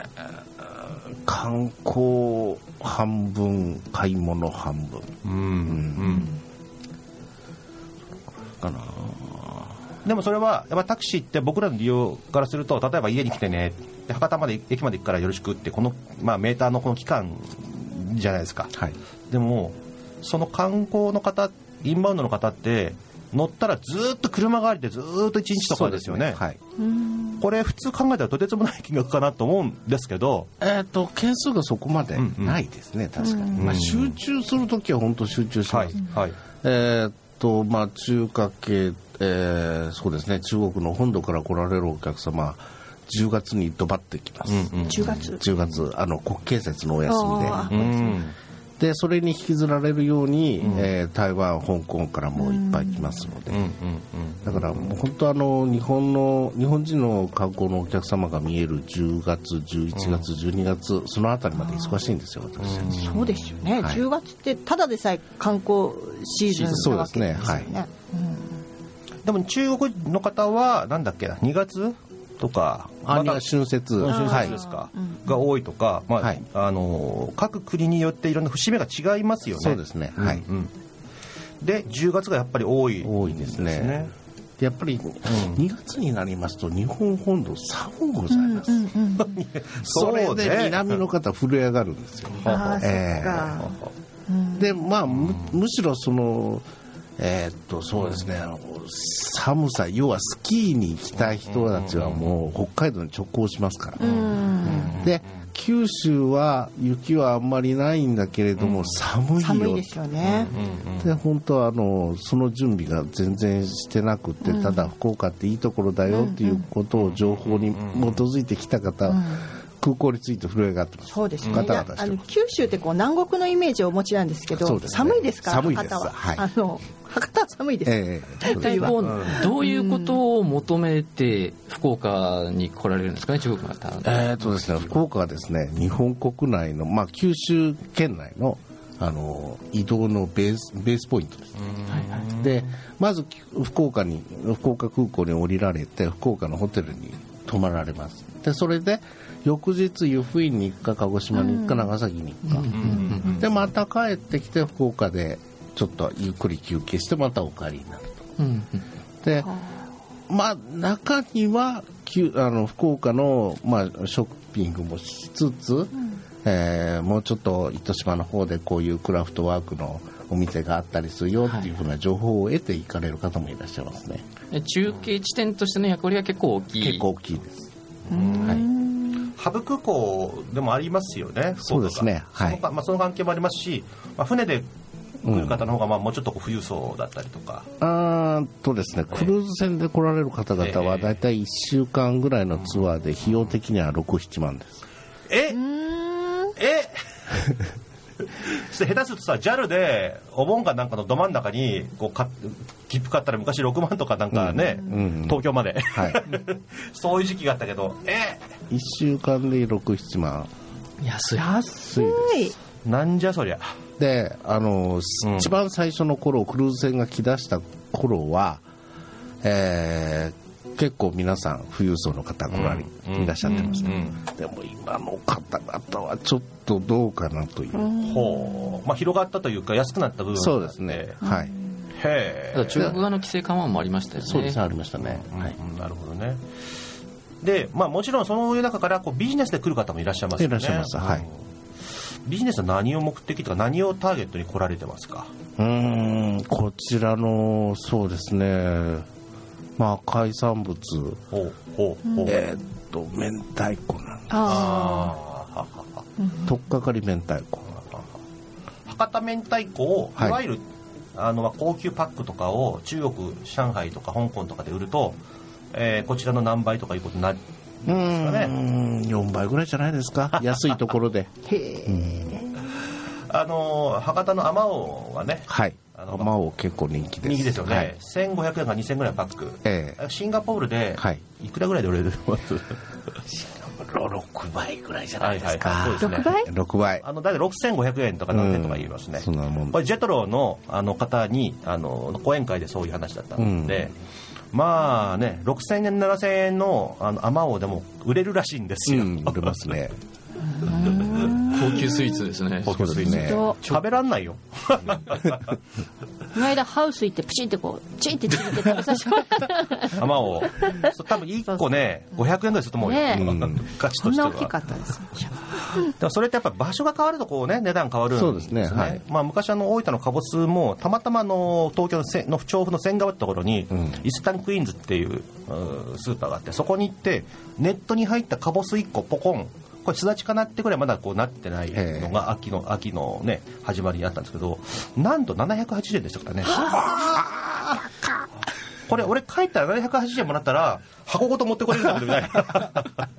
観光半分買い物半分、うんうん、 かな。でもそれはやっぱタクシーって僕らの利用からすると、例えば家に来てね、博多まで駅まで行くからよろしくって、この、まあ、メーターのこの期間じゃないですか、はい、でもその観光の方、インバウンドの方って乗ったらずっと車代わりでずっといちにちとかですよね。そうですね、はい、これ普通考えたらとてつもない金額かなと思うんですけど、 えー、と件数がそこまでないですね、うんうん、確かに、まあ、集中するときは本当集中します、はいはい、えーとまあ、中華系、えー、そうですね、中国の本土から来られるお客様じゅうがつにドバッと来ます、うんうん、 じゅうがつじゅうがつあの国慶節のお休みで、うん、 でそれに引きずられるように、うんえー、台湾香港からもいっぱい来ますので、うんうんうん、だからもう本当あの日本の日本人の観光のお客様が見えるじゅうがつじゅういちがつじゅうにがつそのあたりまで忙しいんですよ私たち、 うん、そうですよね、はい、じゅうがつってただでさえ観光シーズンなわけですよね。 そうですね、はいうん、でも中国の方はなんだっけなにがつとかまた春節、 春節ですか、はい、が多いとか、まあはい、あの各国によっていろんな節目が違いますよね。 そうですね、はい、 うん、でじゅうがつがやっぱり多い多いですね。ですねやっぱりにがつになりますと日本本土寒うございます、うんうんうん、それで南の方震え上がるんですよ。 あ、えー、そっか、 うん、でまあ む, むしろそのえー、っとそうですね、寒さ要はスキーに行きたい人たちはもう北海道に直行しますから、うん、で九州は雪はあんまりないんだけれども、うん、寒いよ、 寒いですよね。 で本当はあのその準備が全然してなくて、うん、ただ福岡っていいところだよっていうことを情報に基づいてきた方、うん、空港について震え上がってます。 そうですね。ガタガタしてます。あの九州ってこう南国のイメージをお持ちなんですけど、ね、寒いですか？ 寒いです。 博多は、 はい、 あの博多は寒いです。えー、大体こうどういうことを求めて福岡に来られるんですかね、中国の方。 えーとですね、福岡はですね、日本国内のまあ九州県内のあの移動のベースベースポイントです。はいはい、でまず福岡に福岡空港に降りられて福岡のホテルに泊まられます。でそれで翌日湯布院に行くか鹿児島に行くか長崎に行くか、うん、でまた帰ってきて福岡でちょっとゆっくり休憩してまたお帰りになると、うん、でまあ中にはあの福岡の、まあ、ショッピングもしつつ、うん、えー、もうちょっと糸島の方でこういうクラフトワークのお店があったりするよっていうふうな情報を得て行かれる方もいらっしゃいますね。 中継地点としての役割は結構大きい。 結構大きいです。 はい、ハブ空港でもありますよね。 そうですね、はい、 その、まあ、その関係もありますし、まあ、船で来る方の方がまあもうちょっと富裕層だったりとか、 うん、あとですね、クルーズ船で来られる方々はだいたいいっしゅうかんぐらいのツアーで費用的にはろく、ななまんです。 ええ下手するとさ ジャル でお盆かなんかのど真ん中にこうか切符買ったら昔ろくまんとかなんかね、うんうん、東京まで、はい、そういう時期があったけどえいっしゅうかんでろく、ななまん。 安い安いです。 なんじゃそりゃ。 であの、うん、一番最初の頃クルーズ船が来だした頃は、えー、結構皆さん富裕層の方が来られ、うん、いらっしゃってました、うんうん、でも今の方々はちょっとどうかなという、うん、 ほう、まあ、広がったというか安くなった部分があって。 そうですね、はい、 へえ。中国側の規制緩和もありましたよね。 そうですね、ありましたね、 うん、はい、なるほどね。で、まあ、もちろんその中からこうビジネスで来る方もいらっしゃいますよね。 いらっしゃいます、はい。 ビジネスは何を目的とか何をターゲットに来られてますか？ うーん、こちらのそうですね、まあ海産物、ほうほうほう、えー、っと明太子なんです。ああ、とっかかり明太子。 博多明太子をいわゆる、はい、あの高級パックとかを中国上海とか香港とかで売ると、えー、こちらの何倍とかいうことになる。 うーん、よんばいぐらいじゃないですか安いところで。へえ。 あの博多のあまおうはね、 はい、あまおう結構人気です。 人気ですよね、 はい、 せんごひゃくえんからにせんえんぐらいパック、 ええ、 シンガポールでいくらぐらいで売れるます？ シンガポールろくばいぐらいじゃないですか、 はいはいはい、そうですね、ろくばいろくばい、 あのだいたいろくせんごひゃくえんとか何千とか言いますね、うん、 そんなもん。 これジェトロの、あの方にあの講演会でそういう話だったので、うん、まあねろくせんえんななせんえんのあのあまおうでも売れるらしいんですよ、うん、 売れますね。 高級スイーツですね。 高級スイーツ、ね、食べらんないよ。 この間ハウス行ってプチンってこうチンってちぎって食べさせてもらったあまおう多分いっこねごひゃくえんぐらいすると思うよ、ね、うん、価値としては。 こんな大きかったです。 でもそれってやっぱ場所が変わるとこうね値段変わるんですね。 そうですね、はい。 まあ、昔あの大分のカボスもたまたまの東京のせの調布の仙川ってところに、うん、イスタンクイーンズっていうスーパーがあって、そこに行ってネットに入ったカボスいっこポコン、これすだちかなってくらいまだこうなってないのが秋の秋のね始まりにあったんですけど、なんとななひゃくはちじゅうえんでしたからね。これ俺帰ったらななひゃくはちじゅうえんもらったら箱ごと持ってこれるんだけどみたいな。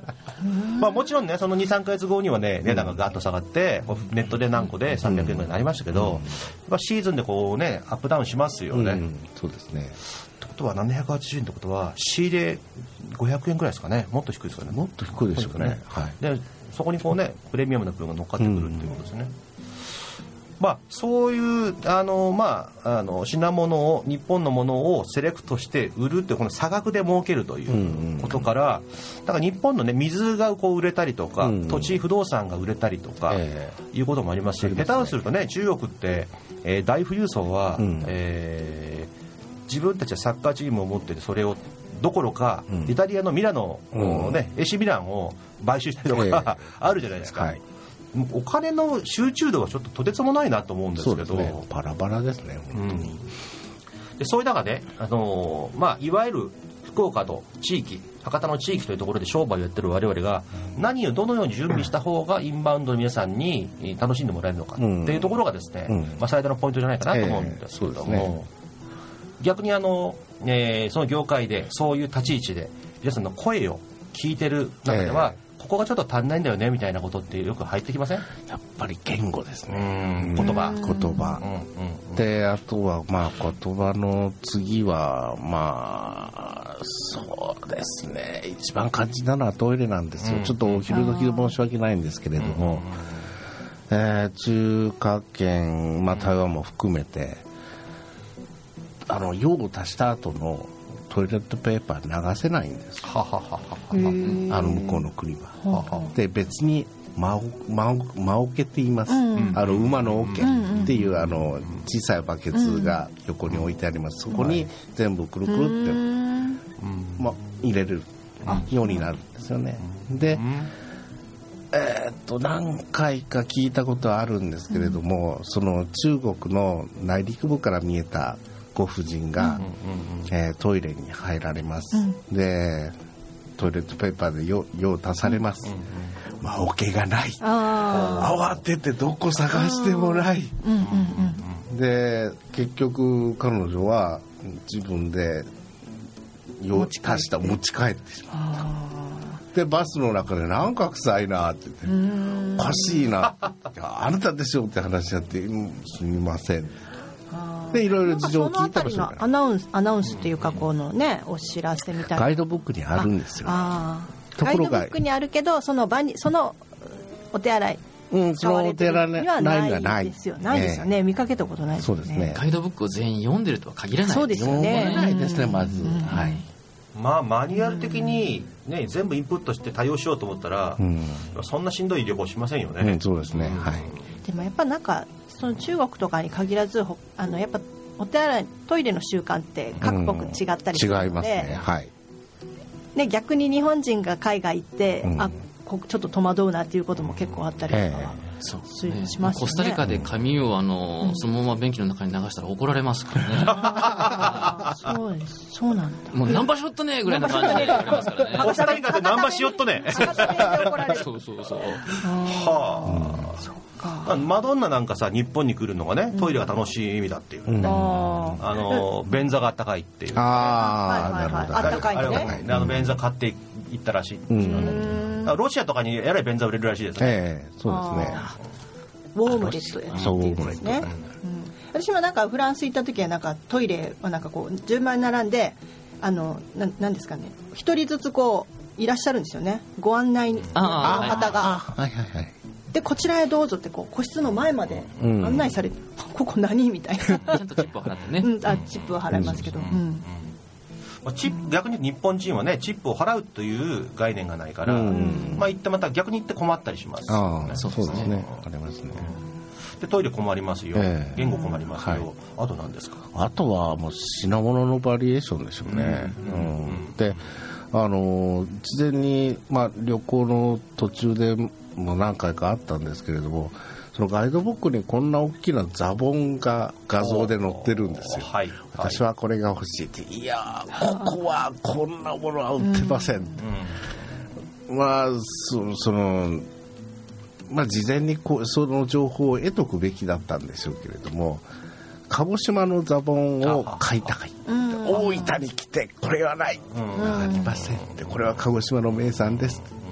まあ、もちろんねその にさんかげつごにはね値段がガッと下がってネットで何個でさんびゃくえんぐらいになりましたけど、やっぱシーズンでこうねアップダウンしますよね、うん、 そうですね。 ってことはななひゃくはちじゅうえんってことは仕入れごひゃくえんぐらいですかね。もっと低いですかね。 もっと低いでしょうね、ね、はい、 でそこにこうねプレミアムな部分が乗っかってくるっていうことですね、うん、まあ、そういうあの、まあ、あの品物を日本のものをセレクトして売るっていうこの差額で儲けるということから、うんうん、だから日本の、ね、水がこう売れたりとか、うんうん、土地不動産が売れたりとか、えー、いうこともありますし、下手をするとね中国って、えー、大富裕層は、うん、えー、自分たちはサッカーチームを持っててそれをどころか、うん、イタリアのミラノの、ね、うん、エシミランを買収したりとか、えー、あるじゃないですか、はい、お金の集中度はちょっととてつもないなと思うんですけど、 そうですね、バラバラですね本当に、うん、 でそういう中で、あのーまあ、いわゆる福岡と地域博多の地域というところで商売をやってる我々が何をどのように準備した方がインバウンドの皆さんに楽しんでもらえるのかっていうところがですね、うん、まあ、最大のポイントじゃないかなと思うんですけども、えーそうですね、逆にあの、えー、その業界でそういう立ち位置で皆さんの声を聞いてる中では、えーここがちょっと足んないんだよねみたいなことってよく入ってきません？ やっぱり言語ですね。 言葉言葉、うんうん、であとはまあ言葉の次はまあそうですね、一番肝心なのはトイレなんですよ、うん、ちょっとお昼時で申し訳ないんですけれども、うん、えー、中華圏、まあ、台湾も含めてあの用を足した後のトイレットペーパー流せないんですははははあの向こうの国は。ははで別に間桶って言います、うん、あの馬の桶っていうあの小さいバケツが横に置いてあります。そこに全部くるくるって、うんまあ、入れるようになるんですよね。で、えー、っと何回か聞いたことはあるんですけれども、その中国の内陸部から見えたご婦人が、うんえー、トイレに入られます、うん、でトイレットペーパーで用を足されます、うんうん、まあ桶がない、慌ててどこ探してもない、うんうんうん、で結局彼女は自分で用を足した持ち帰ってしまったでバスの中でなんか臭いなって言っておかしいなあなたでしょって話になって、うん、すみませんでいろいろ事情を聞いたらそのあたりのアナウンスアナウンスっていうかこのねお知らせみたいなガイドブックにあるんですよ。 ああガイドブックにあるけどその場にそのお手洗いうんそのお手洗いにはないですよないですよね、えー、見かけたことないですよね。 そうですね。 ガイドブックを全員読んでるとは限らない。 そうですよね。 読めないですねまず、うん、はい。 まあマニュアル的にね全部インプットして対応しようと思ったら、うん、そんなしんどい旅行しませんよね。 うん、そうですね、うん、はい。 でもやっぱなんかその中国とかに限らずあのやっぱお手洗いトイレの習慣って各国違ったりするので、うん、違いますね、はいね、逆に日本人が海外行って、うん、あこちょっと戸惑うなっていうことも結構あったりとか、えー、そうしますよね。 コスタリカで紙をあの、うん、そのまま便器の中に流したら怒られますからねそうです、そうなんだ。 もうナンパしよっとねぐらいな感じで言われますからねコスタリカでナンパしよっとねそうそうそうはあ、そうマドンナなんかさ日本に来るのがねトイレが楽しみだっていう、ね、うん、あの便座があったかいっていう、ね、 ああなるほど、 あったかいね、 あの便座買って行ったらしいんですよね、うん、ロシアとかにえらい便座売れるらしいですね、 えー、そうですね。 ウォームレットやっていうですね、うん、私もなんかフランス行った時はなんかトイレはなんかこう順番に並んであのななんですかね一人ずつこういらっしゃるんですよねご案内の方が、 はいはいはい、 でこちらへどうぞってこう個室の前まで案内されて、うん、ここ何みたいなちゃんとチップを払ってね、 うん、あチップは払いますけど、うんうんまあ、チップ逆に日本人はねチップを払うという概念がないから、うんまあ、行ってまた逆に行って困ったりします、ね、 あそうですねありますね。 でトイレ困りますよ、えー、言語困りますよ、はい、あと何ですか。 あとはもう品物のバリエーションでしょうね、うんうん、であの事前に、まあ、旅行の途中でも何回かあったんですけれどもそのガイドブックにこんな大きなザボンが画像で載ってるんですよ、はいはい、私はこれが欲しいっていやここはこんなものは売ってません、うん、まあ そ, そのまあ事前にこうその情報を得とくべきだったんでしょうけれども鹿児島のザボンを買いたい大分に来てこれはない、うん、ありませんってこれは鹿児島の名産です、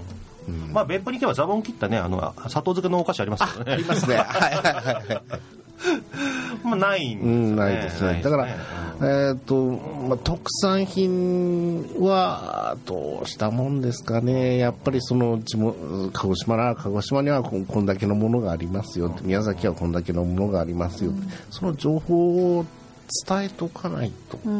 うんまあ、別府に行けばザボン切ったねあの砂糖漬けのお菓子ありますけどね。 ありますね。はいはいはいまあないんですね。 うん、ないですね。だから、えっと、まあ、特産品はどうしたもんですかね。やっぱりその地元鹿児島なら鹿児島にはこんだけのものがありますよ。宮崎はこんだけのものがありますよ。うん、その情報を伝えておかないと。うん。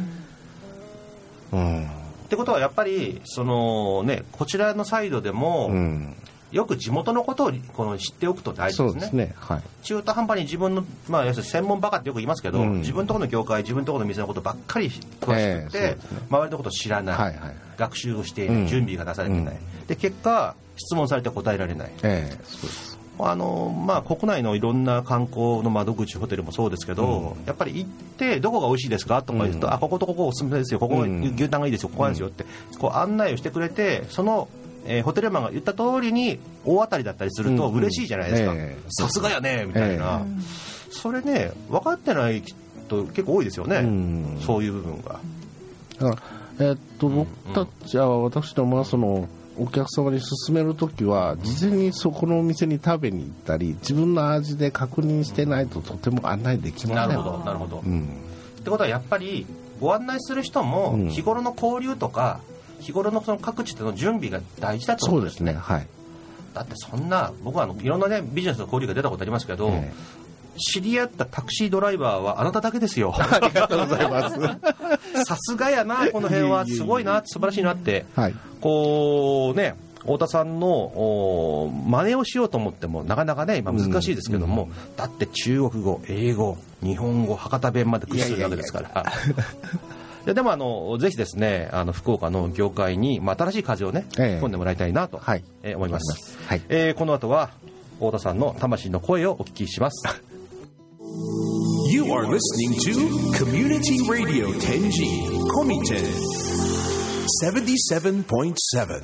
うん。ってことはやっぱりそのねこちらのサイドでも。うんよく地元のことをこの知っておくと大事ですね。そうですね、はい、中途半端に自分の、まあ、要するに専門バカってよく言いますけど、うん、自分のところの業界自分のところの店のことばっかり詳しくて、えーね、周りのことを知らない、はいはい、学習をしていない、うん、準備がなされていない、うん、で結果質問されて答えられない、えー、そうですあのまあ、国内のいろんな観光の窓口ホテルもそうですけど、うん、やっぱり行ってどこが美味しいですかとか言うと、うん、あこことここおすすめですよここ、うん、牛タンがいいですよここなんですよってこう案内をしてくれてそのえー、ホテルマンが言った通りに大当たりだったりすると嬉しいじゃないですか、さすがやねみたいな、えー、それね分かってない人結構多いですよね、うん、そういう部分がだから、えー、っと僕たちは、うん、私どもはそのお客様に勧めるときは事前にそこのお店に食べに行ったり自分の味で確認してないととても案内できません。 なるほどなるほど、うん、ってことはやっぱりご案内する人も日頃の交流とか、うん日頃 の, その各地での準備が大事だと思うんです。 そうですね、はい、 だってそんな僕はあのいろんな、ね、ビジネスの交流が出たことありますけど、えー、知り合ったタクシードライバーはあなただけですよ。 ありがとうございますさすがやなこの辺はすごいな素晴らしいなって、はい、こうね太田さんの真似をしようと思ってもなかなかね今難しいですけども、うんうん、だって中国語英語日本語博多弁まで駆使するわけですから。いやいやいやで, でもあのぜひですねあの福岡の業界に、まあ、新しい風をね、ええ、込んでもらいたいなと、はいえー、思います、はいえー、この後は太田さんの魂の声をお聞きします。 You are listening to Community Radio テンジー Komiten セブンティーセブンポイントセブン。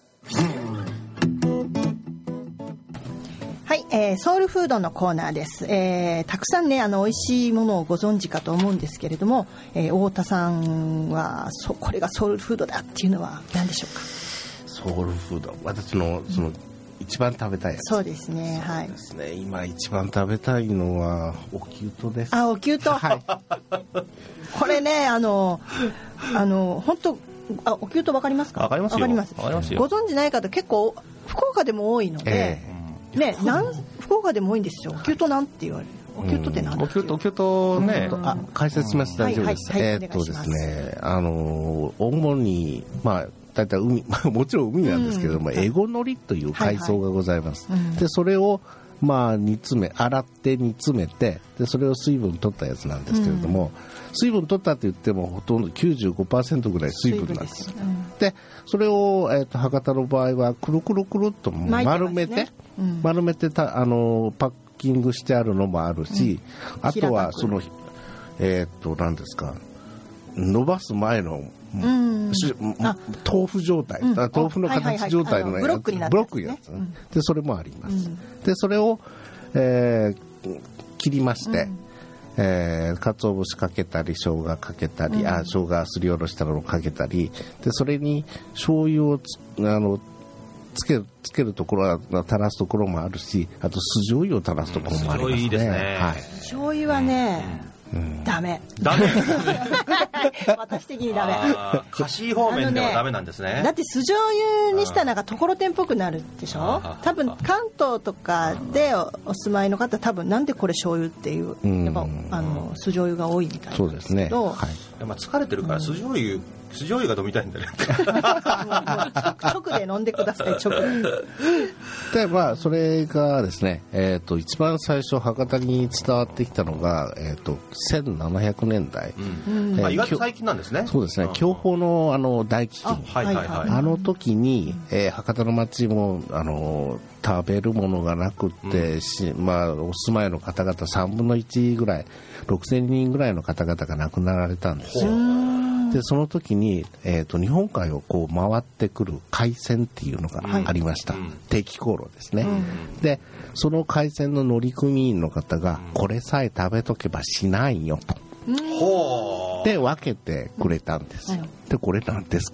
はい、えー、ソウルフードのコーナーです、えー、たくさんねあの美味しいものをご存知かと思うんですけれども、えー、太田さんはそこれがソウルフードだっていうのは何でしょうか。 ソウルフード私のその、うん、一番食べたいやつ。 そうですね、はい。 そうですね、今一番食べたいのはおきゅうとです。 あ、おきゅうと、はい、これねあのあの本当あおきゅうとわかりますか。 わかりますよ。 わかります。 わかりますよ。 ご存知ない方結構福岡でも多いので。えーね、なん福岡でも多いんですよ。おきゅうとなんて言われる。おきゅうとって何だっけ。 おきゅうとおきゅうとね、 あ解説します。大丈夫です。はいはいはい、えー、っとですね、あの主にまあ大体海もちろん海なんですけれども、うん、エゴノリという海藻がございます。はいはい、でそれをまあ煮詰め洗って煮詰めてでそれを水分取ったやつなんですけれども、うん、水分取ったって言ってもほとんど きゅうじゅうごパーセント ぐらい水分なんです。で、うん、でそれを、えー、と博多の場合はくるくるくるっと丸めて、ねうん、丸めてたあのパッキングしてあるのもあるし、うん、あとはそのえっ、ー、と何ですか伸ばす前のうん、豆腐状態、うん、豆腐の形状態のやつ、 ブロックになってますね、ブロックになって、 でそれもあります、うん、でそれを、えー、切りまして、うんえー、鰹節かけたり生姜かけたり、うん、あ生姜すりおろしたのをかけたりでそれに醤油をつあのつけるつけるところは垂らすところもあるしあと酢醤油を垂らすところもありますね、うん、いいですね、はい、 醤油はね、うんうん、ダメダメ私的にダメ菓子方面ではダメなんですね。 だって酢醤油にしたらなんかところてんっぽくなるでしょ。多分関東とかで お, お住まいの方多分なんでこれ醤油っていうやっぱあの酢醤油が多いみたいなんですけど。そうですね、はい、 まあ疲れてるから酢醤油、うん酢醤油が飲みたいんだね直で飲んでください。直でまあそれがですね、えー、と一番最初博多に伝わってきたのが、えー、とせんななひゃくねんだい、 うんえーまあ、意外と最近なんですね。 そうですね、享保のあの大飢饉 あ,、はいはいはい、あの時に、えー、博多の町もあの食べるものがなくって、うんしまあ、お住まいの方々さんぶんのいちぐらいろくせんにんぐらいの方々が亡くなられたんですよ。でその時に、えー、と日本海をこう回ってくる海船っていうのがありました、うん、定期航路ですね、うん、でその海船の乗組員の方が、うん、これさえ食べとけば死ないよと、うん、で分けてくれたんですよ、うん、でこれなんですかと、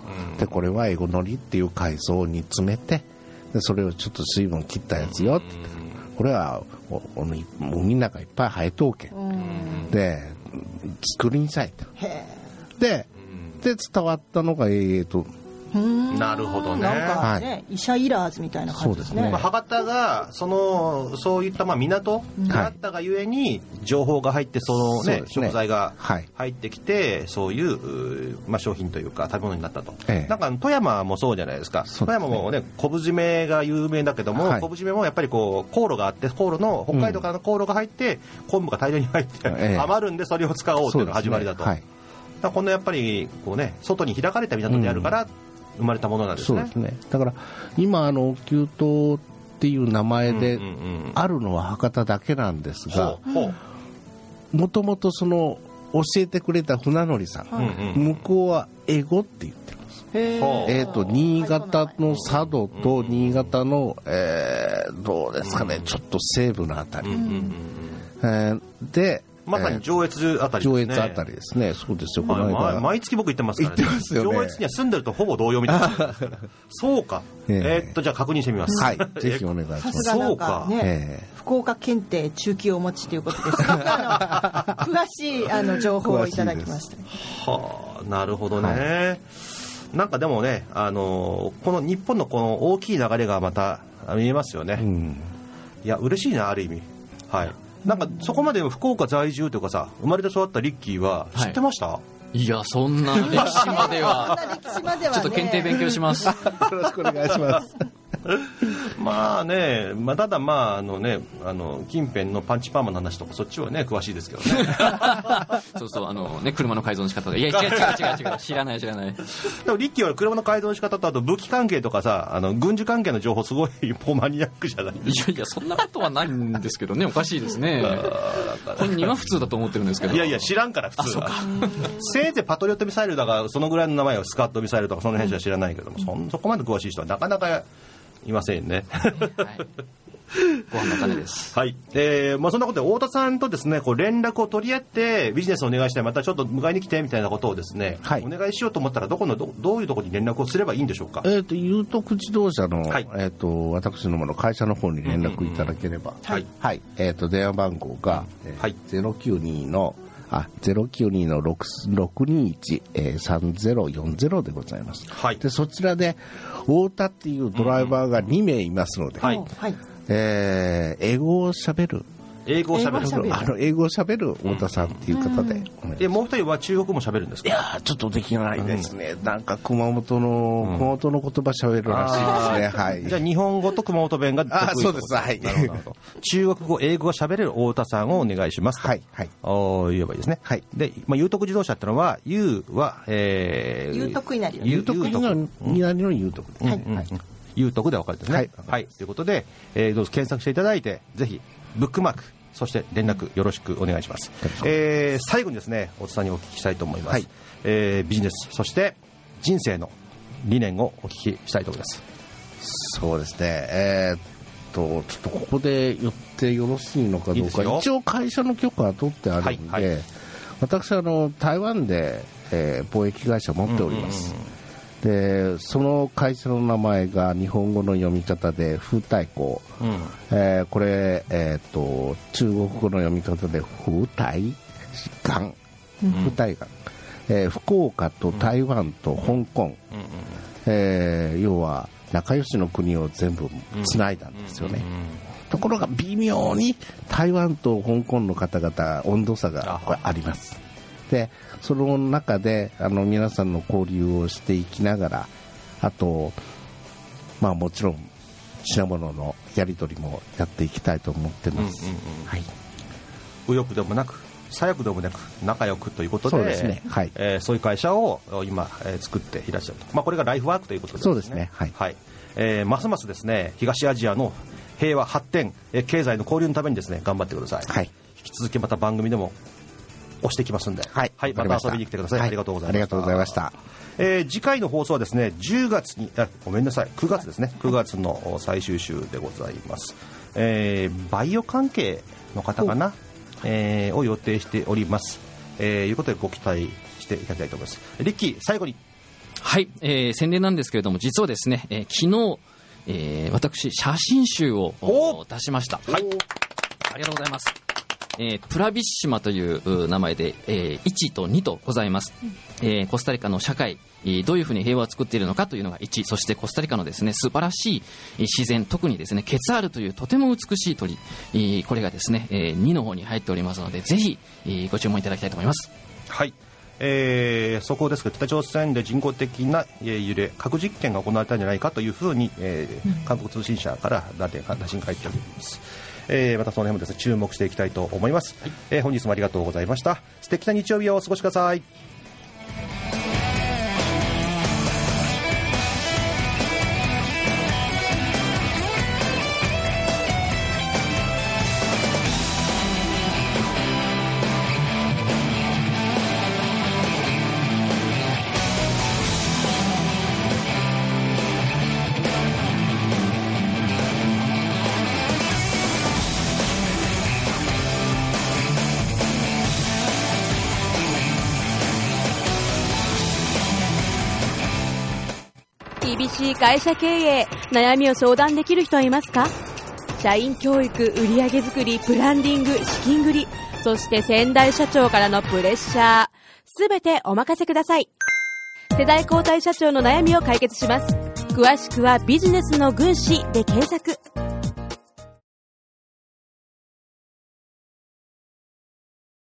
でこれはエゴノリっていう海藻に詰めて、でそれをちょっと水分切ったやつよって言って、これはおお海の中いっぱい生えとうけんで作りにさいと。でで伝わったのがえーとなるほどね。 なんかね、 はい、 医者いらずみたいな感じですね。 まあ、博多がそのそういったまあ港があったがゆえに情報が入ってそのね、 そうですね食材がはい入ってきてそういうまあ商品というか食べ物になったと。 ええなんか富山もそうじゃないですか。 そうですね富山もね昆布締めが有名だけども、 はい昆布締めもやっぱりこう航路があって航路の北海道からの航路が入って、昆布が大量に入って、 ええ余るんでそれを使おうというのが始まりだと。 そうですねだからこのやっぱりこうね外に開かれた港であるから、生まれたものなんですね。 そうですね。だから今あの急登っていう名前であるのは博多だけなんですが、もともとその教えてくれた船乗りさん、うんうん、向こうはエゴって言ってます。えーと新潟の佐渡と新潟の、えー、どうですかね、ちょっと西部のあたり、えー、でまさに上越あたりですね。 上越あたりですね。そうですよ。この間、 まあ、毎月僕行ってますからね。 行ってますよね。 上越には住んでるとほぼ同様みたいな。そうか。えー、えー、っとじゃあ確認してみます。 はい。ぜひお願いします。 さすがなんかね、えー、福岡検定中級をお持ちということです。詳しいあの情報をいただきました。 はあ、なるほどね。はい、なんかでもね、あのこの日本のこの大きい流れがまた見えますよね。うん、いや嬉しいなある意味。はい。なんかそこまで福岡在住というかさ、生まれて育ったリッキーは知ってました？はい、 いやそんな歴史まではちょっと検定勉強します。 よろしくお願いします。 まあね、まあ、ただまああのねあの近辺のパンチパーマの話とかそっちはね詳しいですけどね。 そうそうあのね車の改造の仕方でいや違う違う違う違う知らない知らない。 でもリッキーは車の改造の仕方とあと武器関係とかさあの軍事関係の情報すごいマニアックじゃない？いやいやそんなことはないんですけどねおかしいですね。本人は普通だと思ってるんですけど。 いやいや知らんから普通は。せいぜいパトリオットミサイルだからそのぐらいの名前をスカットミサイルとかその辺しか知らないけども、うん、そ, そこまで詳しい人はなかなかいませんね。はい、 ご飯の種です。 はい、えーまあ、そんなことで太田さんとですねこう連絡を取り合ってビジネスをお願いしてまたちょっと迎えに来てみたいなことをですね、はい、お願いしようと思ったらどこの ど, どういうところに連絡をすればいいんでしょうか。 えーと有徳自動車の、はいえー、と私どもの会社の方に連絡いただければ、はいはいえー、と電話番号が、えーはい、ゼロきゅうにのあゼロきゅうにのろくにいちさんゼロよんゼロでございます、はい、でそちらで太田っていうドライバーがにめいいますので、うんはいえー、英語をしゃべる英語をしゃべるあの英語をしゃべる太田さんっていう方で、 うんうん、でもう一人は中国もしゃべるんですか。 いやちょっとできないですね、うん、なんか熊本の、うん、熊本の言葉しゃべるらしいですね、はい、 じゃあ日本語と熊本弁が得意あそうですはいなるほど中国語英語がしゃべれる太田さんをお願いしますと、はいはい、お言えばいいですね、はい、で、まあ、有徳自動車ってのは有は、えー、 有徳稲荷有徳稲荷の有徳、 はいはい、有徳で分かるんですね、はいはい、ということで、えー、どうぞ検索していただいてぜひブックマークそして連絡よろしくお願いします、えー、最後にですね太田さんにお聞きしたいと思います、はいえー、ビジネスそして人生の理念をお聞きしたいと思います。 そうですねえー、っとちょっとここで言ってよろしいのかどうか。いいですよ。一応会社の許可は取ってあるんで、はいはい、私あの台湾で、えー、貿易会社持っております、うんうんうんでその会社の名前が日本語の読み方で風太港、うんえー、これ、えー、と中国語の読み方で風太港、風太港、えー、福岡と台湾と香港、うんえー、要は仲良しの国を全部つないだんですよね、うんうんうん、ところが微妙に台湾と香港の方々温度差があります。でその中であの皆さんの交流をしていきながらあと、まあ、もちろん品物のやり取りもやっていきたいと思ってます、うんうんうんはい、 右翼でもなく左翼でもなく仲良くということでそうですね、はいえー、そういう会社を今、えー、作っていらっしゃると、まあ、これがライフワークということですね。 そうですね、はいはいえー、ますますですね東アジアの平和発展、えー、経済の交流のためにですね頑張ってください、はい、引き続きまた番組でも押してきますんで、はい、はい、また遊びに来てください、はい、ありがとうございました。 ありがとうございました。 えー、次回の放送はですねじゅうがつにあごめんなさいくがつですねくがつの最終週でございます、えー、バイオ関係の方かな、えー、を予定しております、えー、いうことでご期待していただきたいと思います。リッキー最後にはい、えー、宣伝なんですけれども、実はですね、えー、昨日、えー、私写真集を出しました。はい、ありがとうございます。えー、プラビッシマという名前で、えー、いちとにとございます。えー、コスタリカの社会、どういうふうに平和を作っているのかというのがいち、そしてコスタリカのですね素晴らしい自然、特にですねケツァールというとても美しい鳥、これがですねにの方に入っておりますので、ぜひご注文いただきたいと思います。 はい、えー、そこですが、北朝鮮で人工的な揺れ核実験が行われたんじゃないかというふうに、えー、韓国通信社から何点か打診が入っております。えー、またその辺もですね注目していきたいと思います。はい、えー、本日もありがとうございました。素敵な日曜日をお過ごしください。 厳しい会社経営、悩みを相談できる人はいますか？社員教育、売上作り、ブランディング、資金繰り、そして先代社長からのプレッシャー、すべてお任せください。世代交代社長の悩みを解決します。詳しくはビジネスの軍師で検索。